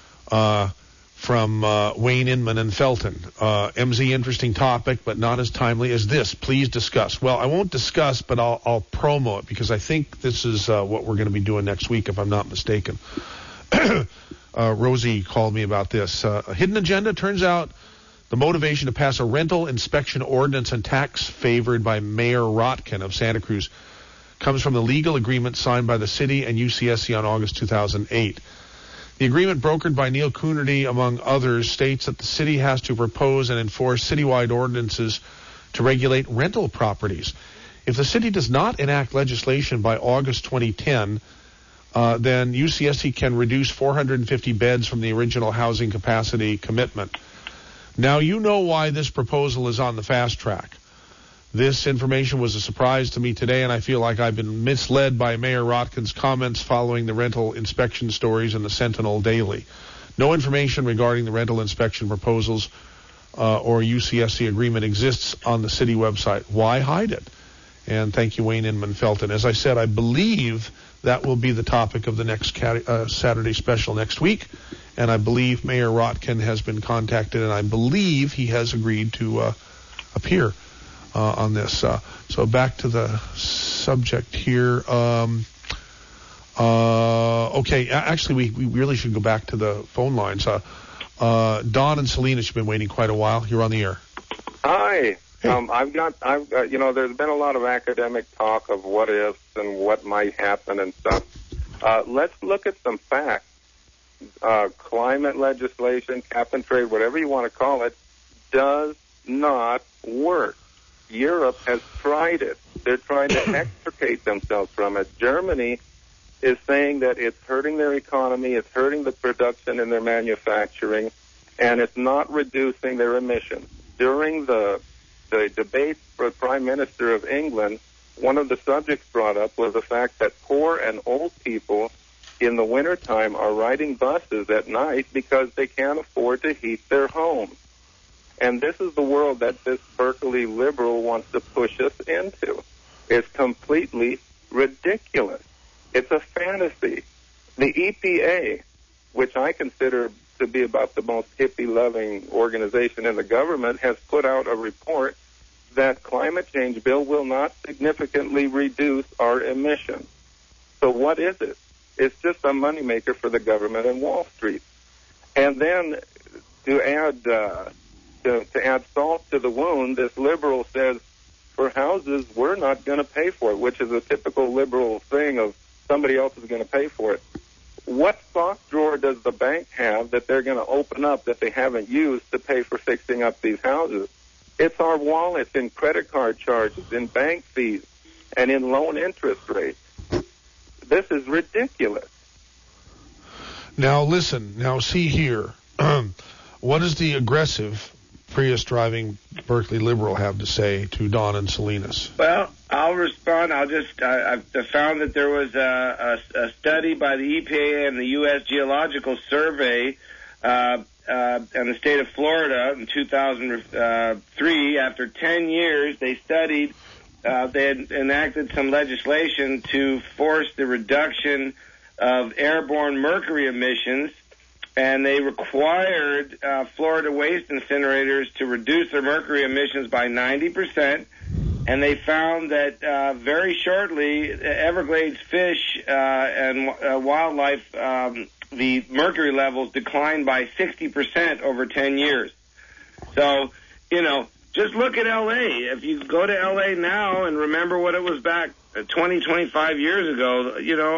From Wayne Inman and Felton. MZ, interesting topic, but not as timely as this. Please discuss. Well, I won't discuss, but I'll promo it because I think this is what we're going to be doing next week, if I'm not mistaken. Rosie called me about this. A hidden agenda. Turns out the motivation to pass a rental inspection ordinance and tax favored by Mayor Rotkin of Santa Cruz comes from the legal agreement signed by the city and UCSC on August 2008. The agreement, brokered by Neil Coonerty, among others, states that the city has to propose and enforce citywide ordinances to regulate rental properties. If the city does not enact legislation by August 2010, then UCSC can reduce 450 beds from the original housing capacity commitment. Now, you know why this proposal is on the fast track. This information was a surprise to me today, and I feel like I've been misled by Mayor Rotkin's comments following the rental inspection stories in the Sentinel Daily. No information regarding the rental inspection proposals or UCSC agreement exists on the city website. Why hide it? And thank you, Wayne Inman Felton. As I said, I believe that will be the topic of the next Saturday special next week, and I believe Mayor Rotkin has been contacted, and I believe he has agreed to appear on this. So back to the subject here. Okay, actually, we really should go back to the phone lines. Don and Salinas, you've been waiting quite a while. You're on the air. Hi. Hey. I've got, there's been a lot of academic talk of what ifs and what might happen and stuff. Let's look at some facts. Climate legislation, cap and trade, whatever you want to call it, does not work. Europe has tried it. They're trying to extricate themselves from it. Germany is saying that it's hurting their economy, it's hurting the production in their manufacturing, and it's not reducing their emissions. During the debate for the Prime Minister of England, one of the subjects brought up was the fact that poor and old people in the wintertime are riding buses at night because they can't afford to heat their homes. And this is the world that this Berkeley liberal wants to push us into. It's completely ridiculous. It's a fantasy. The EPA, which I consider to be about the most hippie-loving organization in the government, has put out a report that climate change bill will not significantly reduce our emissions. So what is it? It's just a moneymaker for the government and Wall Street. And then to add salt to the wound, this liberal says, for houses, we're not going to pay for it, which is a typical liberal thing of somebody else is going to pay for it. What sock drawer does the bank have that they're going to open up that they haven't used to pay for fixing up these houses? It's our wallets in credit card charges, in bank fees, and in loan interest rates. This is ridiculous. Now listen, see here. What does the aggressive Prius-driving Berkeley liberal have to say to Don and Salinas? Well, I'll respond. I've found that there was a study by the EPA and the U.S. Geological Survey and the state of Florida in 2003. After 10 years, they studied, they had enacted some legislation to force the reduction of airborne mercury emissions, and they required Florida waste incinerators to reduce their mercury emissions by 90%. And they found that very shortly, Everglades fish and wildlife, the mercury levels declined by 60% over 10 years. So, just look at L.A. If you go to L.A. now and remember what it was back 20, 25 years ago,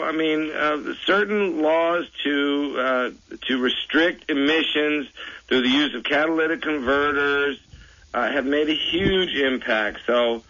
certain laws to restrict emissions through the use of catalytic converters have made a huge impact. So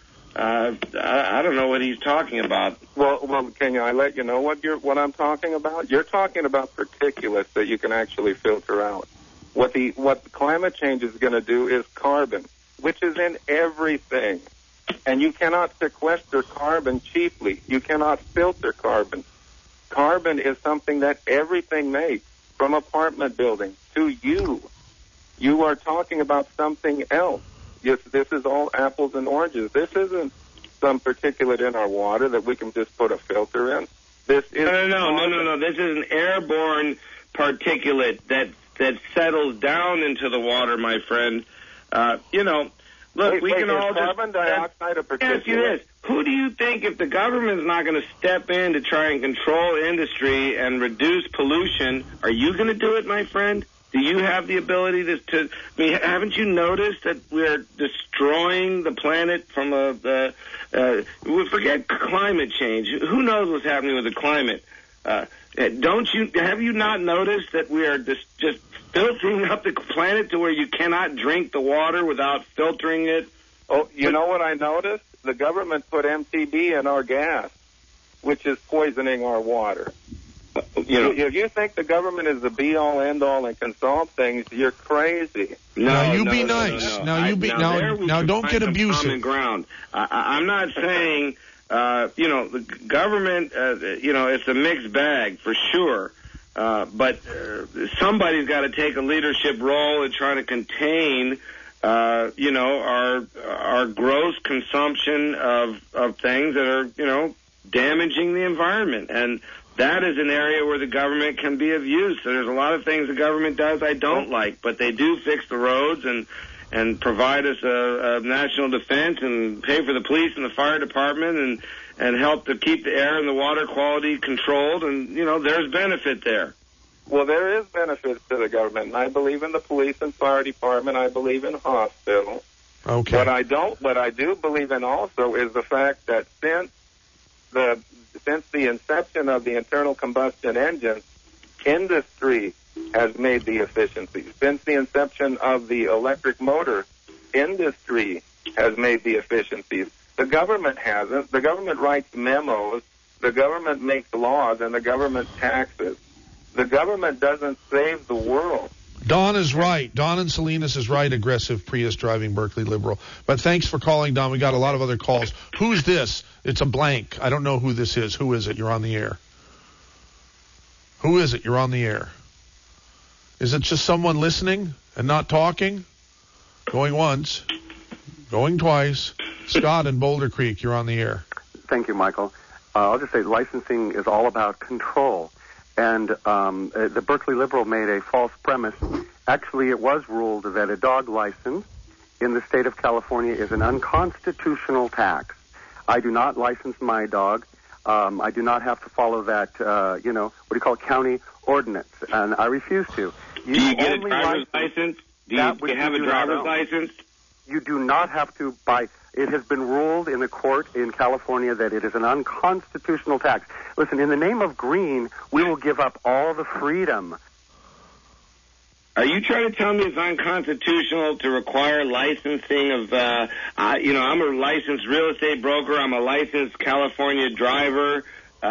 I don't know what he's talking about. Well, can I let you know what I'm talking about? You're talking about particulates that you can actually filter out. What climate change is going to do is carbon, which is in everything. And you cannot sequester carbon cheaply. You cannot filter carbon. Carbon is something that everything makes, from apartment buildings to you. You are talking about something else. Yes, this is all apples and oranges. This isn't some particulate in our water that we can just put a filter in. This is No. This is an airborne particulate that settles down into the water, my friend. Look, we can all carbon dioxide a particulate. Ask you this. Who do you think, if the government's not going to step in to try and control industry and reduce pollution, are you going to do it, my friend? Do you have the ability to haven't you noticed that we're destroying the planet from we forget climate change. Who knows what's happening with the climate? Have you not noticed that we are just filtering up the planet to where you cannot drink the water without filtering it? Oh, you know what I noticed? The government put MTB in our gas, which is poisoning our water. If you think the government is the be-all, end-all and can solve things, you're crazy. Now be nice. Now don't get abusive. Common ground. I'm not saying, the government, it's a mixed bag for sure. But somebody's got to take a leadership role in trying to contain, our gross consumption of things that are, damaging the environment. And that is an area where the government can be of use. So there's a lot of things the government does I don't like, but they do fix the roads and provide us a national defense and pay for the police and the fire department and help to keep the air and the water quality controlled. And, there's benefit there. Well, there is benefits to the government, and I believe in the police and fire department. I believe in hospitals. Okay. What I do believe in also is the fact that since the inception of the internal combustion engine, industry has made the efficiencies. Since the inception of the electric motor, industry has made the efficiencies. The government hasn't. The government writes memos, the government makes laws, and the government taxes. The government doesn't save the world. Don is right. Don in Salinas is right. Aggressive Prius driving Berkeley liberal. But thanks for calling, Don. We got a lot of other calls. Who's this? It's a blank. I don't know who this is. Who is it? You're on the air. Who is it? You're on the air. Is it just someone listening and not talking? Going once. Going twice. Scott in Boulder Creek, you're on the air. Thank you, Michael. I'll just say licensing is all about control. And the Berkeley Liberal made a false premise. Actually, it was ruled that a dog license in the state of California is an unconstitutional tax. I do not license my dog. I do not have to follow that, what do you call it, county ordinance. And I refuse to. Do you get a driver's license? Do you have a driver's license? You do not have to buy. It has been ruled in the court in California that it is an unconstitutional tax. Listen, in the name of green, we will give up all the freedom. Are you trying to tell me it's unconstitutional to require licensing of, I'm a licensed real estate broker. I'm a licensed California driver.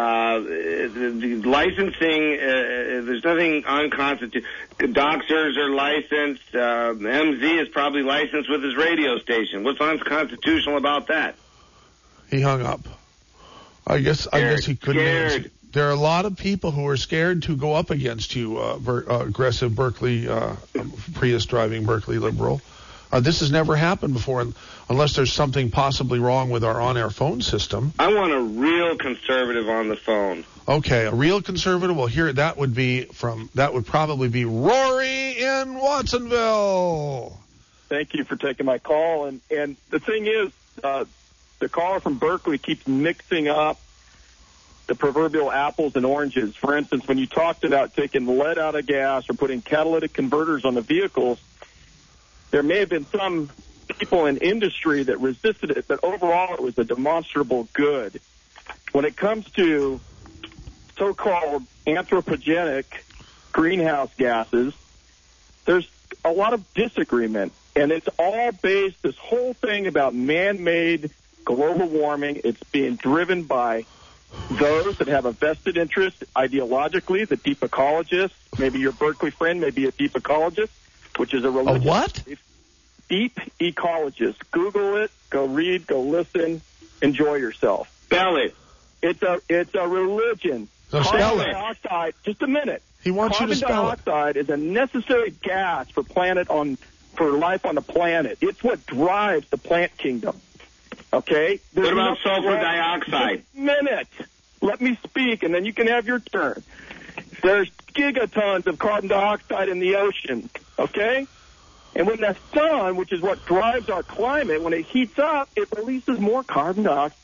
The licensing, there's nothing unconstitutional. Doxers are licensed. MZ is probably licensed with his radio station. What's unconstitutional about that? He hung up. I guess he couldn't answer. There are a lot of people who are scared to go up against you, aggressive Berkeley, Prius driving Berkeley liberal. This has never happened before, unless there's something possibly wrong with our on-air phone system. I want a real conservative on the phone. Okay, a real conservative. Well, here that would probably be Rory in Watsonville. Thank you for taking my call. And the thing is, the caller from Berkeley keeps mixing up the proverbial apples and oranges. For instance, when you talked about taking lead out of gas or putting catalytic converters on the vehicles, there may have been some people in industry that resisted it, but overall it was a demonstrable good. When it comes to so-called anthropogenic greenhouse gases, there's a lot of disagreement, and it's all based, this whole thing about man-made global warming, it's being driven by those that have a vested interest ideologically, the deep ecologists. Maybe your Berkeley friend may be a deep ecologist, which is a religion. A what? Deep ecologist. Google it. Go read. Go listen. Enjoy yourself. Spell it. It's a religion. So spell it. Carbon dioxide. Just a minute. He wants you to spell it. Carbon dioxide is a necessary gas for life on the planet. It's what drives the plant kingdom. Okay? What about sulfur dioxide? Just a minute. Let me speak, and then you can have your turn. There's gigatons of carbon dioxide in the ocean, okay? And when the sun, which is what drives our climate, when it heats up, it releases more carbon dioxide.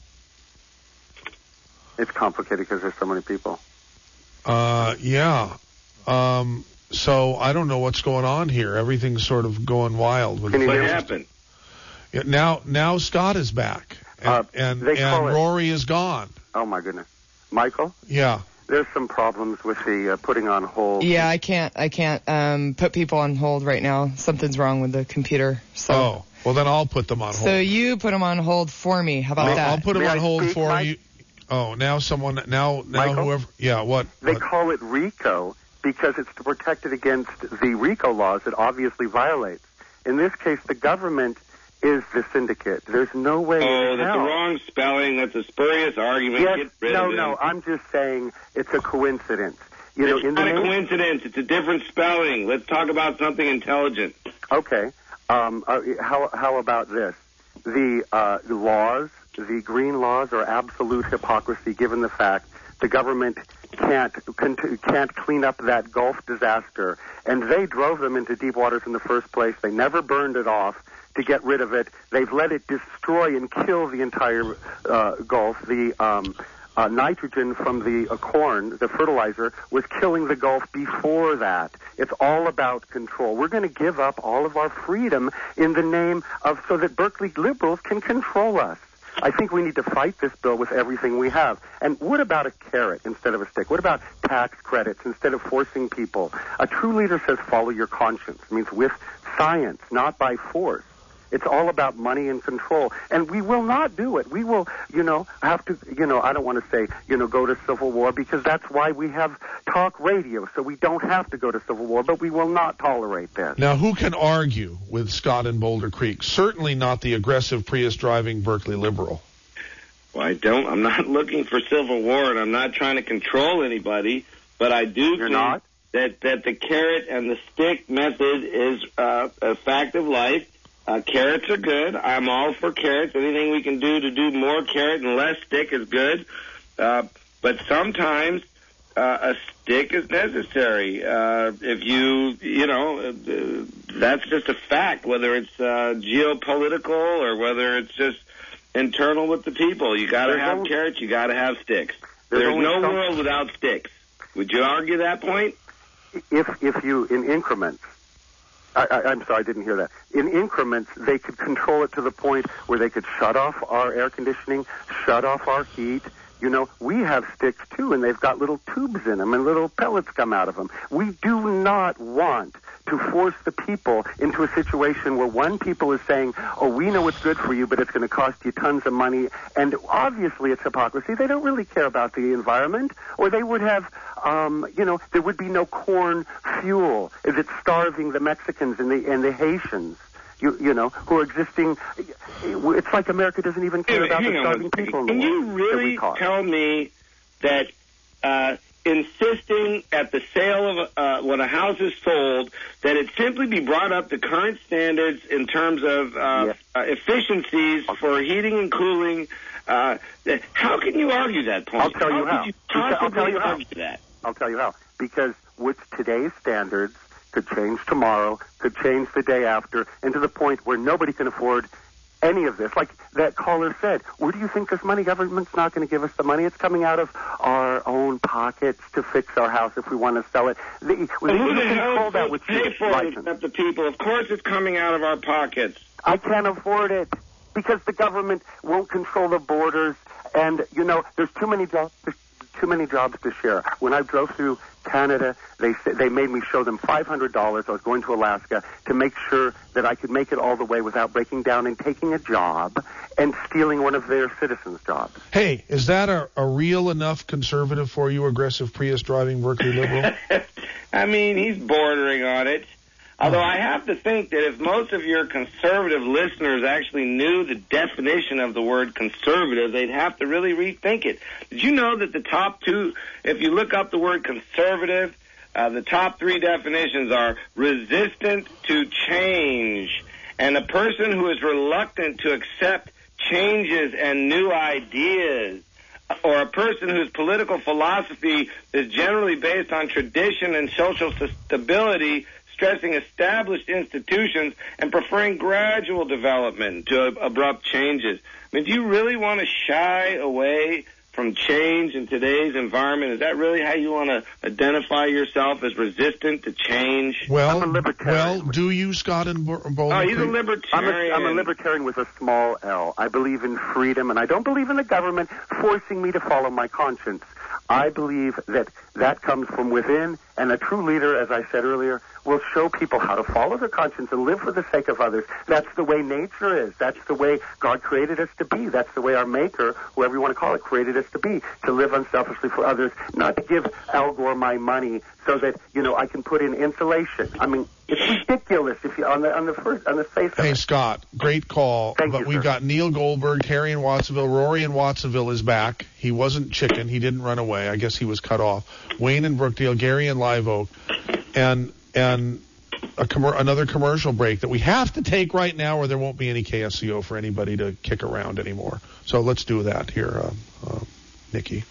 It's complicated because there's so many people. Yeah. So I don't know what's going on here. Everything's sort of going wild. What happened? Yeah, now Scott is back, and Rory is gone. Oh, my goodness. Michael? Yeah. There's some problems with the putting on hold. Yeah, I can't put people on hold right now. Something's wrong with the computer. So. Oh, well then I'll put them on hold. So you put them on hold for me. How about that? I'll put them on hold for you. Oh, now Michael? Whoever. Yeah, what? They call it RICO because it's to protect it against the RICO laws it obviously violates. In this case, the government is the syndicate. There's no way. Oh, that's the wrong spelling. That's a spurious argument. Yes, Get rid of it. No, I'm just saying it's a coincidence. It's not a coincidence. It's a different spelling. Let's talk about something intelligent. Okay. How about this? The laws, the green laws, are absolute hypocrisy given the fact the government can't clean up that Gulf disaster, and they drove them into deep waters in the first place. They never burned it off to get rid of it. They've let it destroy and kill the entire Gulf. The nitrogen from the corn, the fertilizer, was killing the Gulf before that. It's all about control. We're going to give up all of our freedom in the name of so that Berkeley liberals can control us. I think we need to fight this bill with everything we have. And what about a carrot instead of a stick? What about tax credits instead of forcing people? A true leader says follow your conscience. It means with science, not by force. It's all about money and control. And we will not do it. We will, have to, I don't want to say, go to civil war, because that's why we have talk radio, so we don't have to go to civil war, but we will not tolerate this. Now, who can argue with Scott in Boulder Creek? Certainly not the aggressive Prius-driving Berkeley liberal. Well, I'm not looking for civil war, and I'm not trying to control anybody, but I do think that the carrot and the stick method is a fact of life. Carrots are good. I'm all for carrots. Anything we can do to do more carrot and less stick is good. But sometimes a stick is necessary. If that's just a fact, whether it's geopolitical or whether it's just internal with the people. You got to have carrots. You got to have sticks. There's no world without sticks. Would you argue that point? If you, in increments, I'm sorry, I didn't hear that. In increments, they could control it to the point where they could shut off our air conditioning, shut off our heat. We have sticks, too, and they've got little tubes in them and little pellets come out of them. We do not want to force the people into a situation where one people is saying, oh, we know it's good for you, but it's going to cost you tons of money. And obviously it's hypocrisy. They don't really care about the environment, or they would have, there would be no corn fuel. Is it starving the Mexicans and the Haitians? Who are existing. It's like America doesn't even care about the starving people in the world. Can you really tell me that insisting at the sale of when a house is sold that it simply be brought up to current standards in terms of efficiencies for heating and cooling, how can you argue that point? I'll tell you how. I'll tell you how. I'll tell you how. Because with today's standards, could change tomorrow, could change the day after, and to the point where nobody can afford any of this. Like that caller said, where do you think this money? Government's not going to give us the money. It's coming out of our own pockets to fix our house if we want to sell it. We control that with pay for it except the people. Of course it's coming out of our pockets. I can't afford it because the government won't control the borders, and, there's too many jobs to share. When I drove through Canada, they made me show them $500. I was going to Alaska to make sure that I could make it all the way without breaking down and taking a job and stealing one of their citizens' jobs. Hey, is that a real enough conservative for you, aggressive Prius-driving Berkeley liberal? I mean, he's bordering on it. Although I have to think that if most of your conservative listeners actually knew the definition of the word conservative, they'd have to really rethink it. Did you know that the top two, if you look up the word conservative, the top three definitions are resistant to change, and a person who is reluctant to accept changes and new ideas, or a person whose political philosophy is generally based on tradition and social stability, stressing established institutions and preferring gradual development to abrupt changes. I mean, do you really want to shy away from change in today's environment? Is that really how you want to identify yourself, as resistant to change? Well, I'm a libertarian. Do you, Scott and Boulder? Oh, he's a libertarian. I'm a libertarian with a small L. I believe in freedom, and I don't believe in the government forcing me to follow my conscience. I believe that comes from within, and a true leader, as I said earlier, will show people how to follow their conscience and live for the sake of others. That's the way nature is. That's the way God created us to be. That's the way our Maker, whoever you want to call it, created us to be, to live unselfishly for others, not to give Al Gore my money so that, I can put in insulation. I mean, it's ridiculous if you on the face of it. Hey, Scott, great call. But we've got Neil Goldberg, Terry in Watsonville, Rory in Watsonville is back. He wasn't chicken. He didn't run away. I guess he was cut off. Wayne in Brookdale, Gary in Live Oak, and another commercial break that we have to take right now, or there won't be any KSCO for anybody to kick around anymore. So let's do that here, Nikki.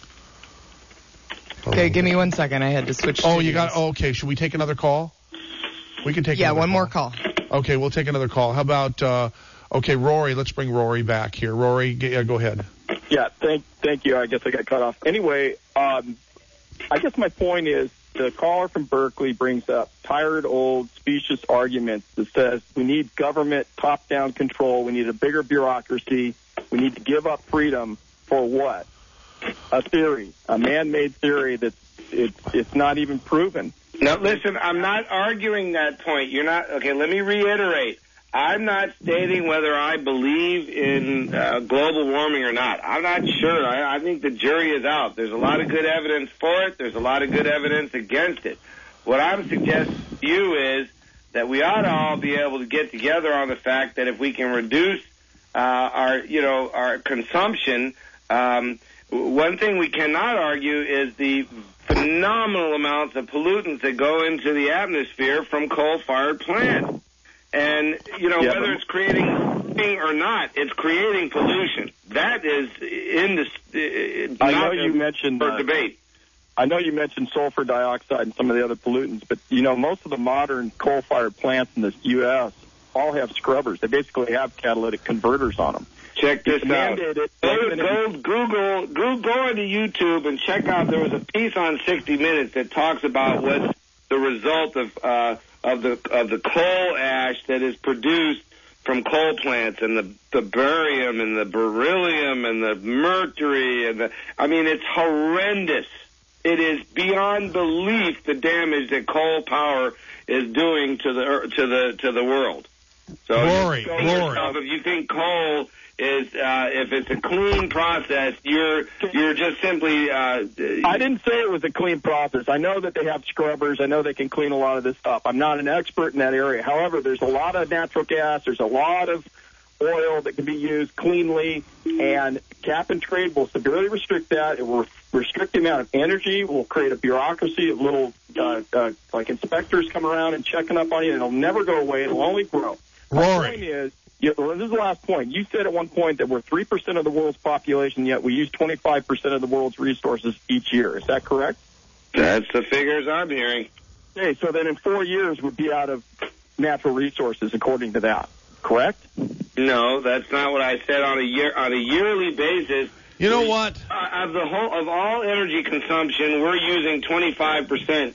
Okay, give me 1 second. I had to switch. Okay. Should we take another call? We can take one more call. Okay, we'll take another call. How about, Rory, let's bring Rory back here. Rory, go ahead. Yeah, thank you. I guess I got cut off. Anyway, I guess my point is the caller from Berkeley brings up tired, old, specious arguments that says we need government top-down control, we need a bigger bureaucracy, we need to give up freedom for what? A theory, a man-made theory that it's not even proven. Now, listen, I'm not arguing that point. You're not. Okay, let me reiterate. I'm not stating whether I believe in global warming or not. I'm not sure. I think the jury is out. There's a lot of good evidence for it. There's a lot of good evidence against it. What I'm suggesting to you is that we ought to all be able to get together on the fact that if we can reduce our consumption, one thing we cannot argue is the phenomenal amounts of pollutants that go into the atmosphere from coal-fired plants. And, whether it's creating or not, it's creating pollution. That is for debate. I know you mentioned sulfur dioxide and some of the other pollutants, but, most of the modern coal-fired plants in the U.S. all have scrubbers. They basically have catalytic converters on them. Check this out. Go onto YouTube and check out. There was a piece on 60 Minutes that talks about what's the result of the coal ash that is produced from coal plants, and the barium and the beryllium and the mercury it's horrendous. It is beyond belief the damage that coal power is doing to the world. So, Rory. If you think coal is if it's a clean process, you're just simply. I didn't say it was a clean process. I know that they have scrubbers. I know they can clean a lot of this up. I'm not an expert in that area. However, there's a lot of natural gas. There's a lot of oil that can be used cleanly, and cap and trade will severely restrict that. It will restrict the amount of energy. Will create a bureaucracy of little like inspectors come around and checking up on you. It'll never go away. It'll only grow. Rory. My point is, this is the last point. You said at one point that we're 3% of the world's population, yet we use 25% of the world's resources each year. Is that correct? That's the figures I'm hearing. Okay, so then in 4 years we'd be out of natural resources according to that. Correct? No, that's not what I said. On a yearly basis. You know what? Of all energy consumption, we're using 25%.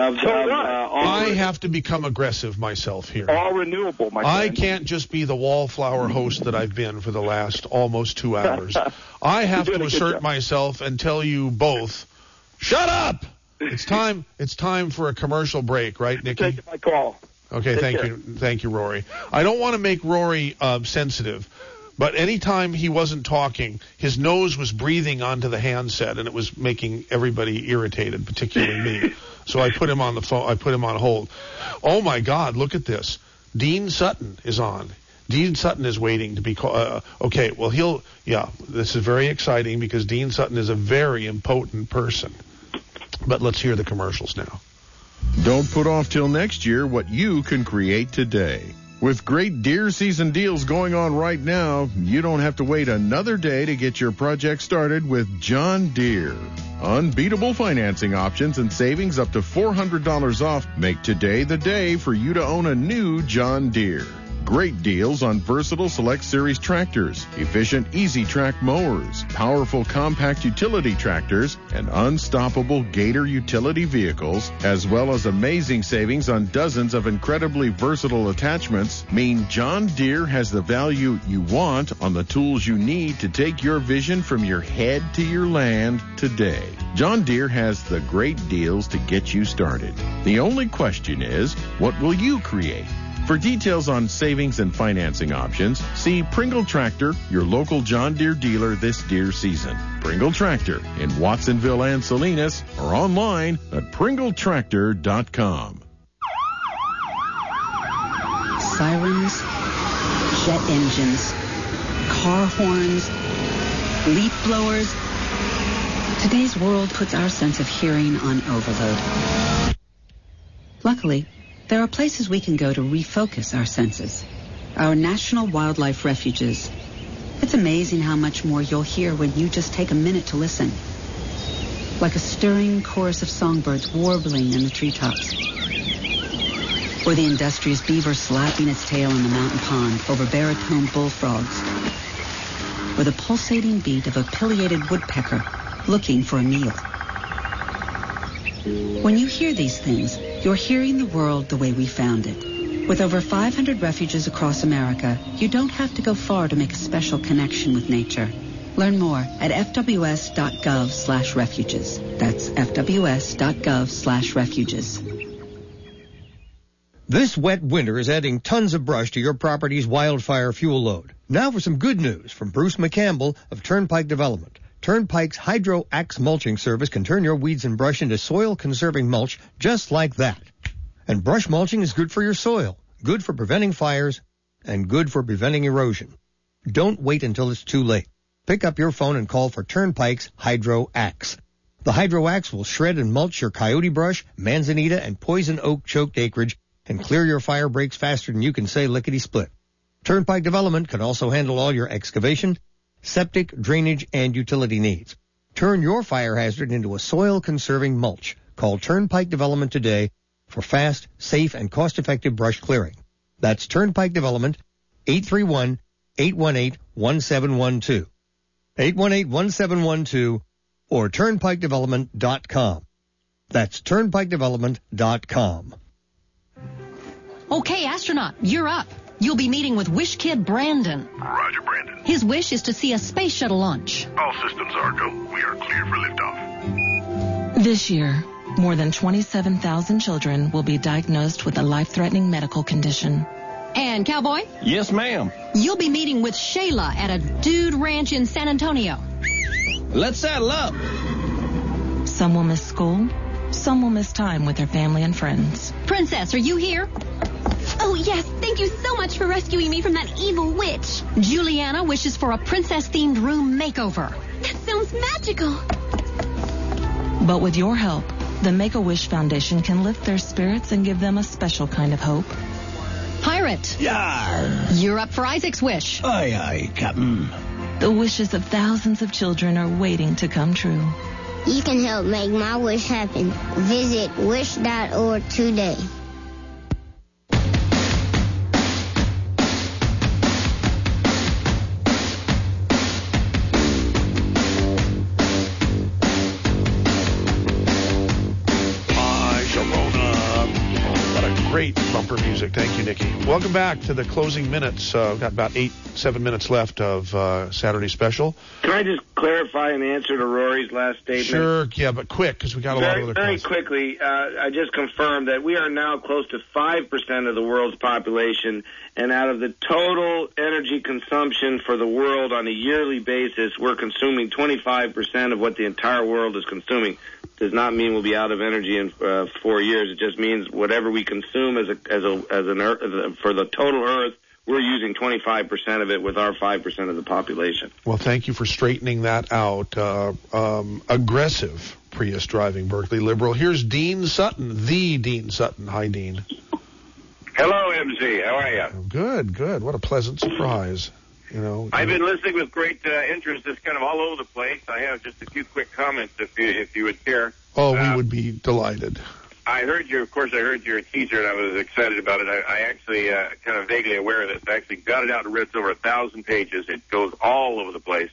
I have to become aggressive myself here. All renewable, my friend. I can't just be the wallflower host that I've been for the last almost 2 hours. I have to assert myself and tell you both, shut up! It's time for a commercial break, right, Nikki? Taking my call. Okay, thank you, Rory. I don't want to make Rory sensitive, but anytime he wasn't talking, his nose was breathing onto the handset, and it was making everybody irritated, particularly me. So I put him on the phone. I put him on hold. Oh my God! Look at this. Dean Sutton is on. Dean Sutton is waiting to be called. Okay, well this is very exciting because Dean Sutton is a very impotent person. But let's hear the commercials now. Don't put off till next year what you can create today. With great deer season deals going on right now, you don't have to wait another day to get your project started with John Deere. Unbeatable financing options and savings up to $400 off make today the day for you to own a new John Deere. Great deals on versatile Select Series tractors, efficient Easy Track mowers, powerful compact utility tractors, and unstoppable Gator utility vehicles, as well as amazing savings on dozens of incredibly versatile attachments, mean John Deere has the value you want on the tools you need to take your vision from your head to your land today. John Deere has the great deals to get you started. The only question is, what will you create? For details on savings and financing options, see Pringle Tractor, your local John Deere dealer this deer season. Pringle Tractor in Watsonville and Salinas, or online at pringletractor.com. Sirens, jet engines, car horns, leaf blowers. Today's world puts our sense of hearing on overload. Luckily, there are places we can go to refocus our senses. Our national wildlife refuges. It's amazing how much more you'll hear when you just take a minute to listen. Like a stirring chorus of songbirds warbling in the treetops. Or the industrious beaver slapping its tail in the mountain pond over baritone bullfrogs. Or the pulsating beat of a pileated woodpecker looking for a meal. When you hear these things, you're hearing the world the way we found it. With over 500 refuges across America, you don't have to go far to make a special connection with nature. Learn more at fws.gov/refuges. That's fws.gov/refuges. This wet winter is adding tons of brush to your property's wildfire fuel load. Now for some good news from Bruce McCampbell of Turnpike Development. Turnpike's Hydro Axe mulching service can turn your weeds and brush into soil-conserving mulch just like that. And brush mulching is good for your soil, good for preventing fires, and good for preventing erosion. Don't wait until it's too late. Pick up your phone and call for Turnpike's Hydro Axe. The Hydro Axe will shred and mulch your coyote brush, manzanita, and poison oak choked acreage and clear your fire breaks faster than you can say lickety-split. Turnpike Development can also handle all your excavation, septic, drainage, and utility needs. Turn your fire hazard into a soil-conserving mulch. Call Turnpike Development today for fast, safe, and cost-effective brush clearing. That's Turnpike Development, 831-818-1712. 818-1712 or turnpikedevelopment.com. That's turnpikedevelopment.com. Okay, astronaut, you're up. You'll be meeting with Wish Kid Brandon. Roger, Brandon. His wish is to see a space shuttle launch. All systems are go. We are clear for liftoff. This year, more than 27,000 children will be diagnosed with a life-threatening medical condition. And, Cowboy? Yes, ma'am. You'll be meeting with Shayla at a dude ranch in San Antonio. Let's saddle up. Some will miss school. Some will miss time with their family and friends. Princess, are you here? Oh, yes. Thank you so much for rescuing me from that evil witch. Juliana wishes for a princess-themed room makeover. That sounds magical. But with your help, the Make-A-Wish Foundation can lift their spirits and give them a special kind of hope. Pirate. Yar. You're up for Isaac's wish. Aye, aye, Captain. The wishes of thousands of children are waiting to come true. You can help make my wish happen. Visit wish.org today. Great bumper music. Thank you, Nikki. Welcome back to the closing minutes. We've got about 7 minutes left of Saturday Special. Can I just clarify an answer to Rory's last statement? Sure, yeah, but quick, because we got a lot of other Very calls. quickly, I just confirmed that we are now close to 5% of the world's population, and out of the total energy consumption for the world on a yearly basis, we're consuming 25% of what the entire world is consuming. Does not mean we'll be out of energy in 4 years. It just means whatever we consume for the total Earth, we're using 25% of it with our 5% of the population. Well, thank you for straightening that out. Aggressive Prius driving, Berkeley liberal. Here's Dean Sutton, the Dean Sutton. Hi, Dean. Hello, MC. How are you? Good, good. What a pleasant surprise. You know, I've been listening with great interest. It's kind of all over the place. I have just a few quick comments, if you would care. Oh, we would be delighted. I heard your teaser, and I was excited about it. I actually kind of vaguely aware of this. I actually got it out and read it over 1,000 pages. It goes all over the place.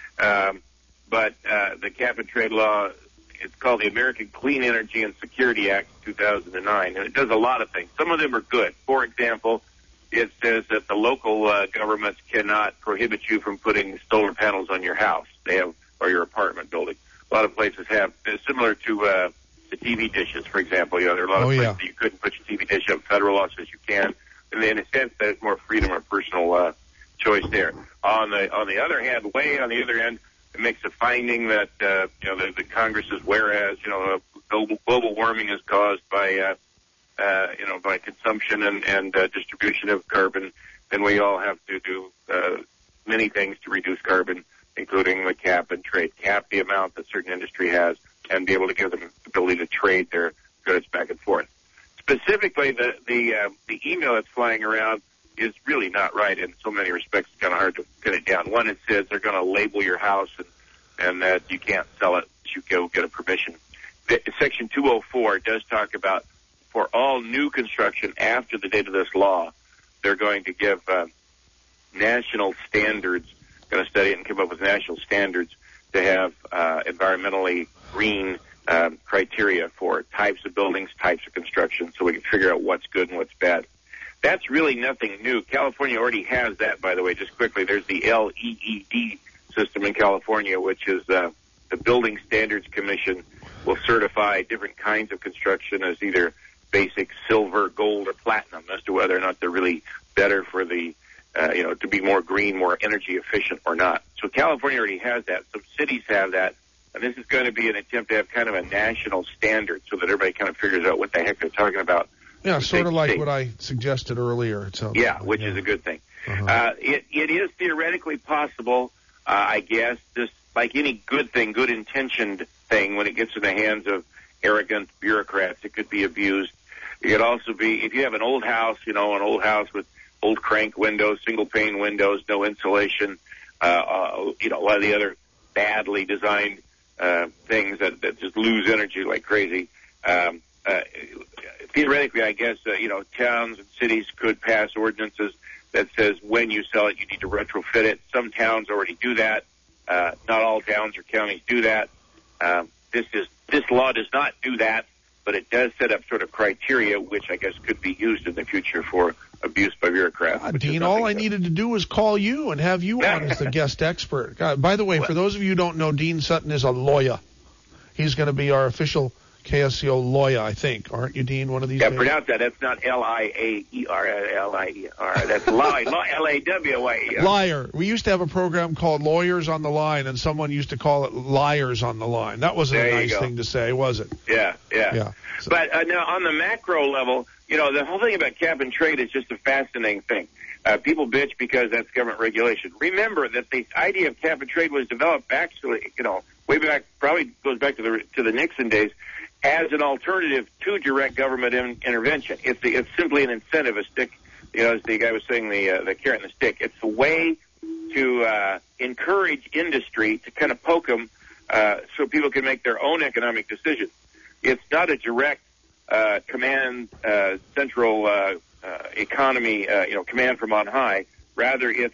But the cap-and-trade law, it's called the American Clean Energy and Security Act 2009, and it does a lot of things. Some of them are good. For example, it says that the local governments cannot prohibit you from putting solar panels on your house. Or your apartment building. A lot of places have, similar to the TV dishes, for example. You know, there are a lot of places that you couldn't put your TV dish up. Federal law says you can. And in a sense, there's more freedom or personal choice there. On the other hand, way on the other end, it makes a finding that the Congress is, whereas global warming is caused by by consumption and distribution of carbon, then we all have to do many things to reduce carbon, including the cap and trade. Cap the amount that certain industry has and be able to give them the ability to trade their goods back and forth. Specifically, the email that's flying around is really not right in so many respects. It's kind of hard to pin it down. One, it says they're going to label your house and that you can't sell it. You go get a permission. Section 204 does talk about for all new construction after the date of this law, they're going to give national standards, going to study it and come up with national standards to have environmentally green criteria for types of buildings, types of construction, so we can figure out what's good and what's bad. That's really nothing new. California already has that, by the way, just quickly. There's the LEED system in California, which is the Building Standards Commission will certify different kinds of construction as either basic silver, gold, or platinum whether or not they're really better for the, to be more green, more energy efficient or not. So California already has that. Some cities have that. And this is going to be an attempt to have kind of a national standard so that everybody kind of figures out what the heck they're talking about. Yeah, sort of like what I suggested earlier. Which is a good thing. Uh-huh. It is theoretically possible, I guess, just like any good thing, good intentioned thing, when it gets in the hands of arrogant bureaucrats, it could be abused. It could also be, if you have an old house, an old house with old crank windows, single pane windows, no insulation, a lot of the other badly designed things that just lose energy like crazy. Theoretically, I guess, towns and cities could pass ordinances that says when you sell it, you need to retrofit it. Some towns already do that. Not all towns or counties do that. This law does not do that, but it does set up sort of criteria, which I guess could be used in the future for abuse by bureaucrats. Dean, all I needed to do was call you and have you on as the guest expert. By the way, for those of you who don't know, Dean Sutton is a lawyer. He's going to be our official KSCO lawyer, I think. Aren't you, Dean, one of these days? Pronounce that. That's not L-I-A-E-R. L-I-E-R. That's L-A-W-Y-E-R. Liar. We used to have a program called Lawyers on the Line, and someone used to call it Liars on the Line. That wasn't a nice thing to say, was it? Yeah. So. But now, on the macro level, the whole thing about cap and trade is just a fascinating thing. People bitch because that's government regulation. Remember that the idea of cap and trade was developed actually, way back, probably goes back to the Nixon days, as an alternative to direct government intervention. It's simply an incentive, a stick, as the guy was saying, the carrot and the stick. It's a way to encourage industry to kind of poke them so people can make their own economic decisions. It's not a direct command, central economy, command from on high. Rather, it's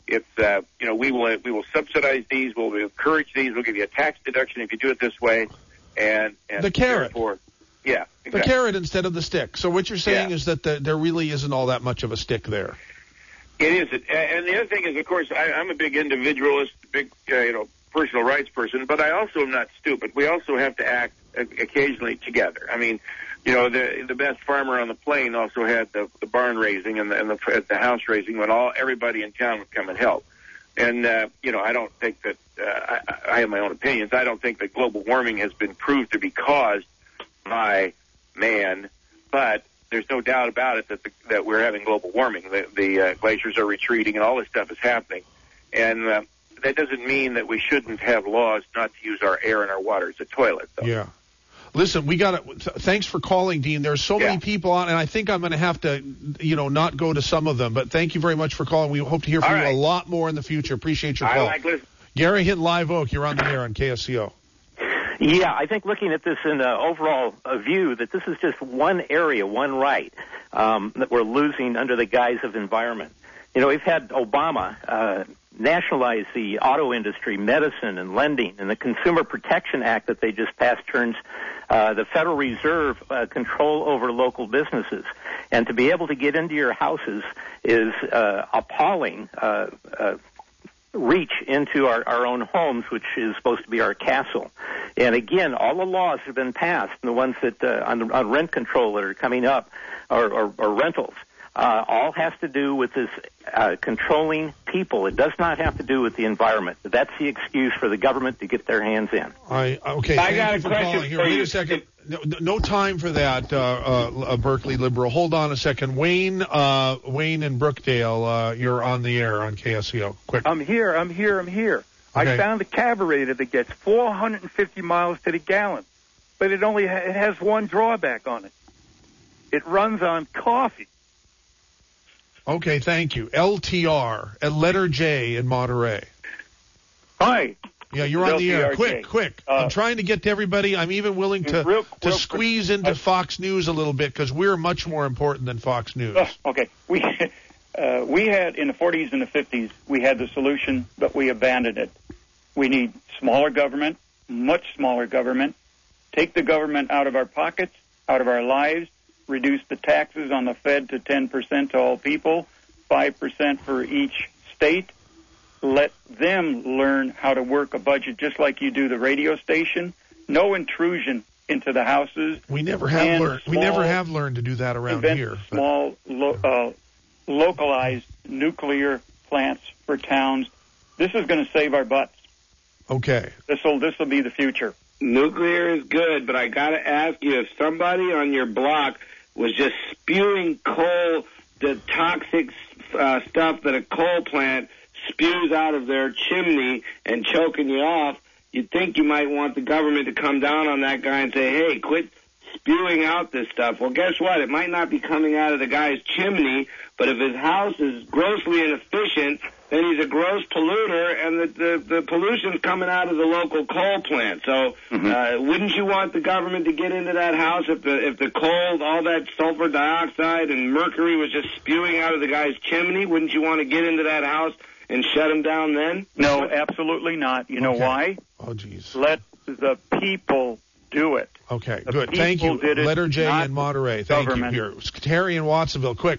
we will subsidize these, we'll encourage these, we'll give you a tax deduction if you do it this way. And the carrot. Yeah, exactly. The carrot instead of the stick. So what you're saying is that there really isn't all that much of a stick there. It isn't. And the other thing is, of course, I'm a big individualist, big personal rights person, but I also am not stupid. We also have to act occasionally together. I mean, the best farmer on the plain also had the barn raising and the house raising when everybody in town would come and help. And, I don't think that, I have my own opinions. I don't think that global warming has been proved to be caused by man, but there's no doubt about it that we're having global warming. The glaciers are retreating and all this stuff is happening. And, that doesn't mean that we shouldn't have laws not to use our air and our water as a toilet, though. Yeah. Listen, thanks for calling, Dean. There's so many people on, and I think I'm going to have to, not go to some of them. But thank you very much for calling. We hope to hear from you a lot more in the future. Appreciate your call. Gary Hinton, Live Oak, you're on the air on KSCO. Yeah, I think looking at this in the overall view, that this is just one area, one right, that we're losing under the guise of environment. We've had Obama nationalize the auto industry, medicine, and lending, and the Consumer Protection Act that they just passed turns the Federal Reserve control over local businesses. And to be able to get into your houses is appalling reach into our own homes, which is supposed to be our castle. And again, all the laws have been passed, and the ones that on rent control that are coming up, or rentals, all has to do with this controlling people. It does not have to do with the environment. That's the excuse for the government to get their hands in. Okay. I got a question for you. Wait a second. No time for that, Berkeley liberal. Hold on a second. Wayne in Brookdale, you're on the air on KSCO. Quick. I'm here. Okay. I found a carburetor that gets 450 miles to the gallon, but it has one drawback on it. It runs on coffee. Okay, thank you. LTR at letter J in Monterey. Hi. Yeah, you're on the air. Quick. I'm trying to get to everybody. I'm even willing to squeeze into Fox News a little bit because we're much more important than Fox News. Okay. We had, in the 40s and the 50s, we had the solution, but we abandoned it. We need smaller government, much smaller government. Take the government out of our pockets, out of our lives, reduce the taxes on the Fed to 10% to all people, 5% for each state. Let them learn how to work a budget just like you do the radio station. No intrusion into the houses. We never have learned. We never have learned to do that around here. Small, localized nuclear plants for towns. This is going to save our butts. Okay. This will be the future. Nuclear is good, but I got to ask you, if somebody on your block was just spewing coal, the toxic stuff that a coal plant spews out of their chimney and choking you off, you'd think you might want the government to come down on that guy and say, hey, quit spewing out this stuff. Well, guess what? It might not be coming out of the guy's chimney, but if his house is grossly inefficient, then he's a gross polluter, and the pollution's coming out of the local coal plant. So wouldn't you want the government to get into that house if the coal, all that sulfur dioxide and mercury was just spewing out of the guy's chimney? Wouldn't you want to get into that house and shut him down then? No, absolutely not. You know why? Oh, geez. Let the people do it. Okay, good. Thank you. Letter J in Monterey. Thank you. Here, Terry in Watsonville. Quick.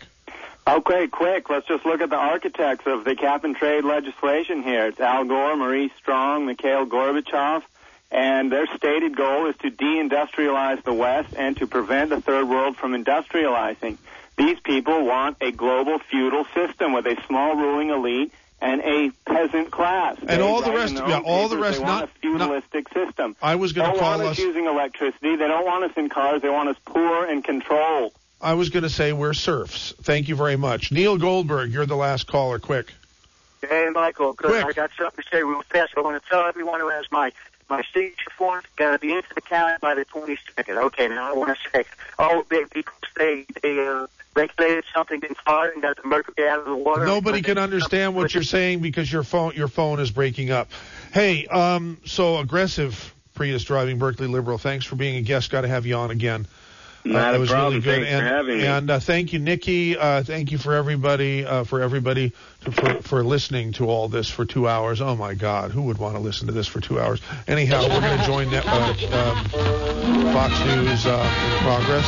Okay, quick. Let's just look at the architects of the cap-and-trade legislation here. It's Al Gore, Maurice Strong, Mikhail Gorbachev, and their stated goal is to deindustrialize the West and to prevent the Third World from industrializing. These people want a global feudal system with a small ruling elite and a peasant class. And all the rest, all the rest, they want a feudalistic system. I was going to call us. They don't want us using electricity. They don't want us in cars. They want us poor and controlled. I was going to say we're serfs. Thank you very much. Neil Goldberg, you're the last caller. Quick. Hey, Michael. Good. Quick. I got something to say real fast. I want to tell everyone who has my signature form, got to be into the county by the 22nd. Okay, now I want to say, people say they regulated something in Florida and got the mercury out of the water. Nobody can understand what you're saying because your phone is breaking up. Hey, so aggressive Prius driving Berkeley liberal. Thanks for being a guest. Got to have you on again. Not it a was problem. really good. Thanks for having me. And thank you, Nikki. Thank you for everybody for listening to all this for 2 hours. Oh my God, who would want to listen to this for 2 hours? Anyhow, we're going to join Fox News in progress.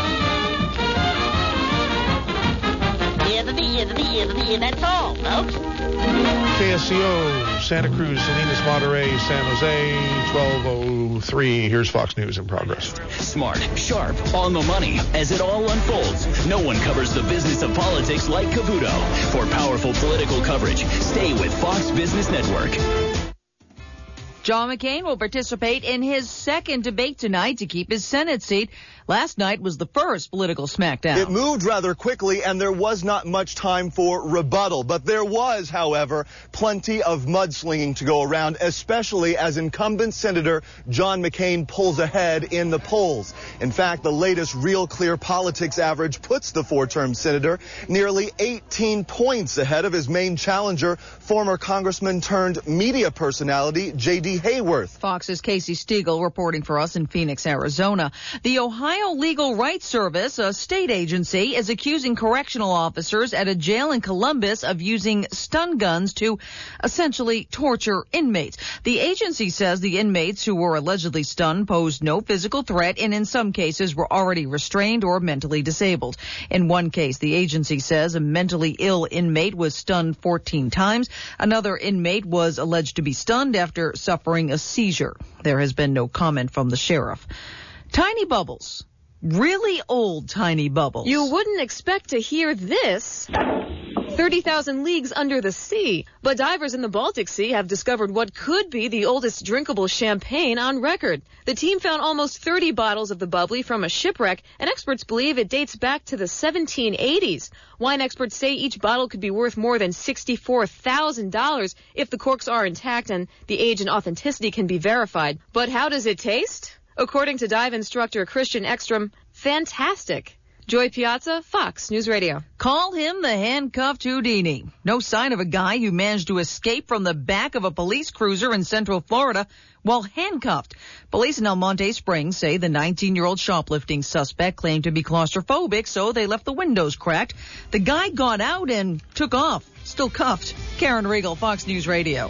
That's all, folks. KSCO, Santa Cruz, Salinas, Monterey, San Jose, 12:03. Here's Fox News in progress. Smart, sharp, on the money. As it all unfolds, no one covers the business of politics like Caputo. For powerful political coverage, stay with Fox Business Network. John McCain will participate in his second debate tonight to keep his Senate seat. Last night was the first political smackdown. It moved rather quickly, and there was not much time for rebuttal. But there was, however, plenty of mudslinging to go around, especially as incumbent Senator John McCain pulls ahead in the polls. In fact, the latest Real Clear Politics average puts the four-term senator nearly 18 points ahead of his main challenger, former congressman turned media personality J.D. Hayworth. Fox's Casey Stiegel reporting for us in Phoenix, Arizona. The Ohio Legal Rights Service, a state agency, is accusing correctional officers at a jail in Columbus of using stun guns to essentially torture inmates. The agency says the inmates who were allegedly stunned posed no physical threat and in some cases were already restrained or mentally disabled. In one case, the agency says a mentally ill inmate was stunned 14 times. Another inmate was alleged to be stunned after suffering a seizure. There has been no comment from the sheriff. Tiny bubbles. Really old tiny bubbles. You wouldn't expect to hear this. 30,000 leagues under the sea. But divers in the Baltic Sea have discovered what could be the oldest drinkable champagne on record. The team found almost 30 bottles of the bubbly from a shipwreck, and experts believe it dates back to the 1780s. Wine experts say each bottle could be worth more than $64,000 if the corks are intact and the age and authenticity can be verified. But how does it taste? According to dive instructor Christian Ekstrom, fantastic. Joy Piazza, Fox News Radio. Call him the handcuffed Houdini. No sign of a guy who managed to escape from the back of a police cruiser in Central Florida while handcuffed. Police in El Monte Springs say the 19-year-old shoplifting suspect claimed to be claustrophobic, so they left the windows cracked. The guy got out and took off, still cuffed. Karen Riegel, Fox News Radio.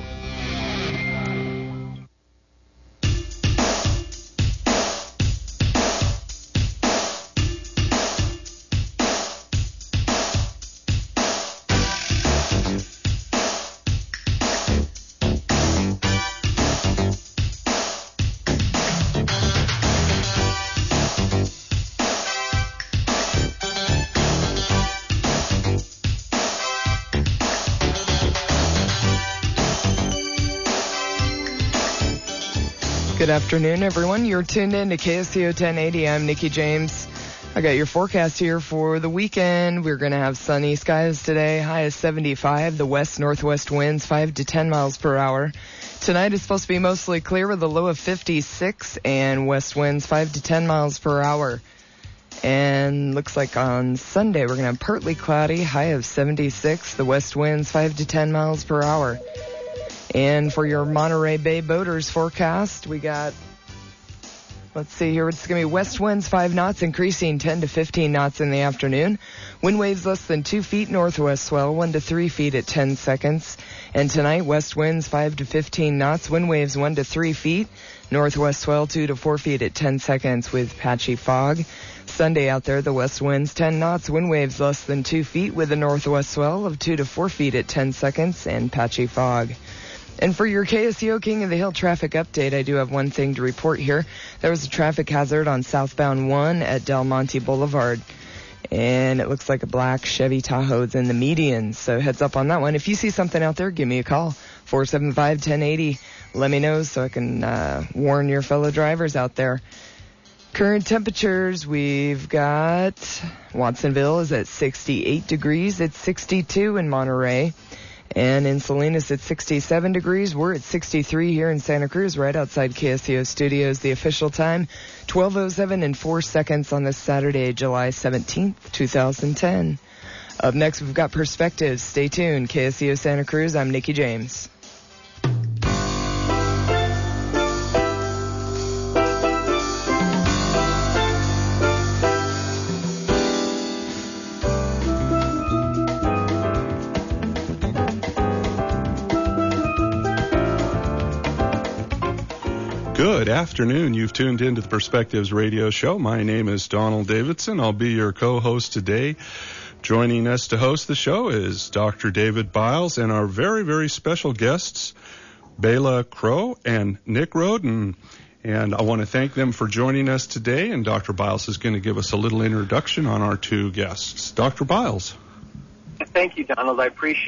afternoon, everyone. You're tuned in to KSCO 1080. I'm Nikki James. I got your forecast here for the weekend. We're going to have sunny skies today, high of 75. The west-northwest winds 5 to 10 miles per hour. Tonight is supposed to be mostly clear with a low of 56 and west winds 5 to 10 miles per hour. And looks like on Sunday we're going to have partly cloudy, high of 76. The west winds 5 to 10 miles per hour. And for your Monterey Bay boaters forecast, we got, let's see here, it's going to be west winds 5 knots, increasing 10 to 15 knots in the afternoon. Wind waves less than 2 feet, northwest swell 1 to 3 feet at 10 seconds. And tonight, west winds 5 to 15 knots, wind waves 1 to 3 feet, northwest swell 2 to 4 feet at 10 seconds with patchy fog. Sunday out there, the west winds 10 knots, wind waves less than 2 feet with a northwest swell of 2 to 4 feet at 10 seconds and patchy fog. And for your KSCO King of the Hill traffic update, I do have one thing to report here. There was a traffic hazard on southbound 1 at Del Monte Boulevard. And it looks like a black Chevy Tahoe's in the median. So heads up on that one. If you see something out there, give me a call. 475-1080. Let me know so I can warn your fellow drivers out there. Current temperatures, we've got Watsonville is at 68 degrees. It's 62 in Monterey. And in Salinas, it's 67 degrees. We're at 63 here in Santa Cruz, right outside KSCO Studios. The official time, 12:07 and 4 seconds on this Saturday, July 17th, 2010. Up next, we've got Perspectives. Stay tuned. KSCO Santa Cruz, I'm Nikki James. Good afternoon. You've tuned into the Perspectives radio show. My name is Donald Davidson. I'll be your co-host today. Joining us to host the show is Dr. David Biles and our very, very special guests, Bela Crow and Nick Roden. And I want to thank them for joining us today. And Dr. Biles is going to give us a little introduction on our two guests. Dr. Biles. Thank you, Donald. I appreciate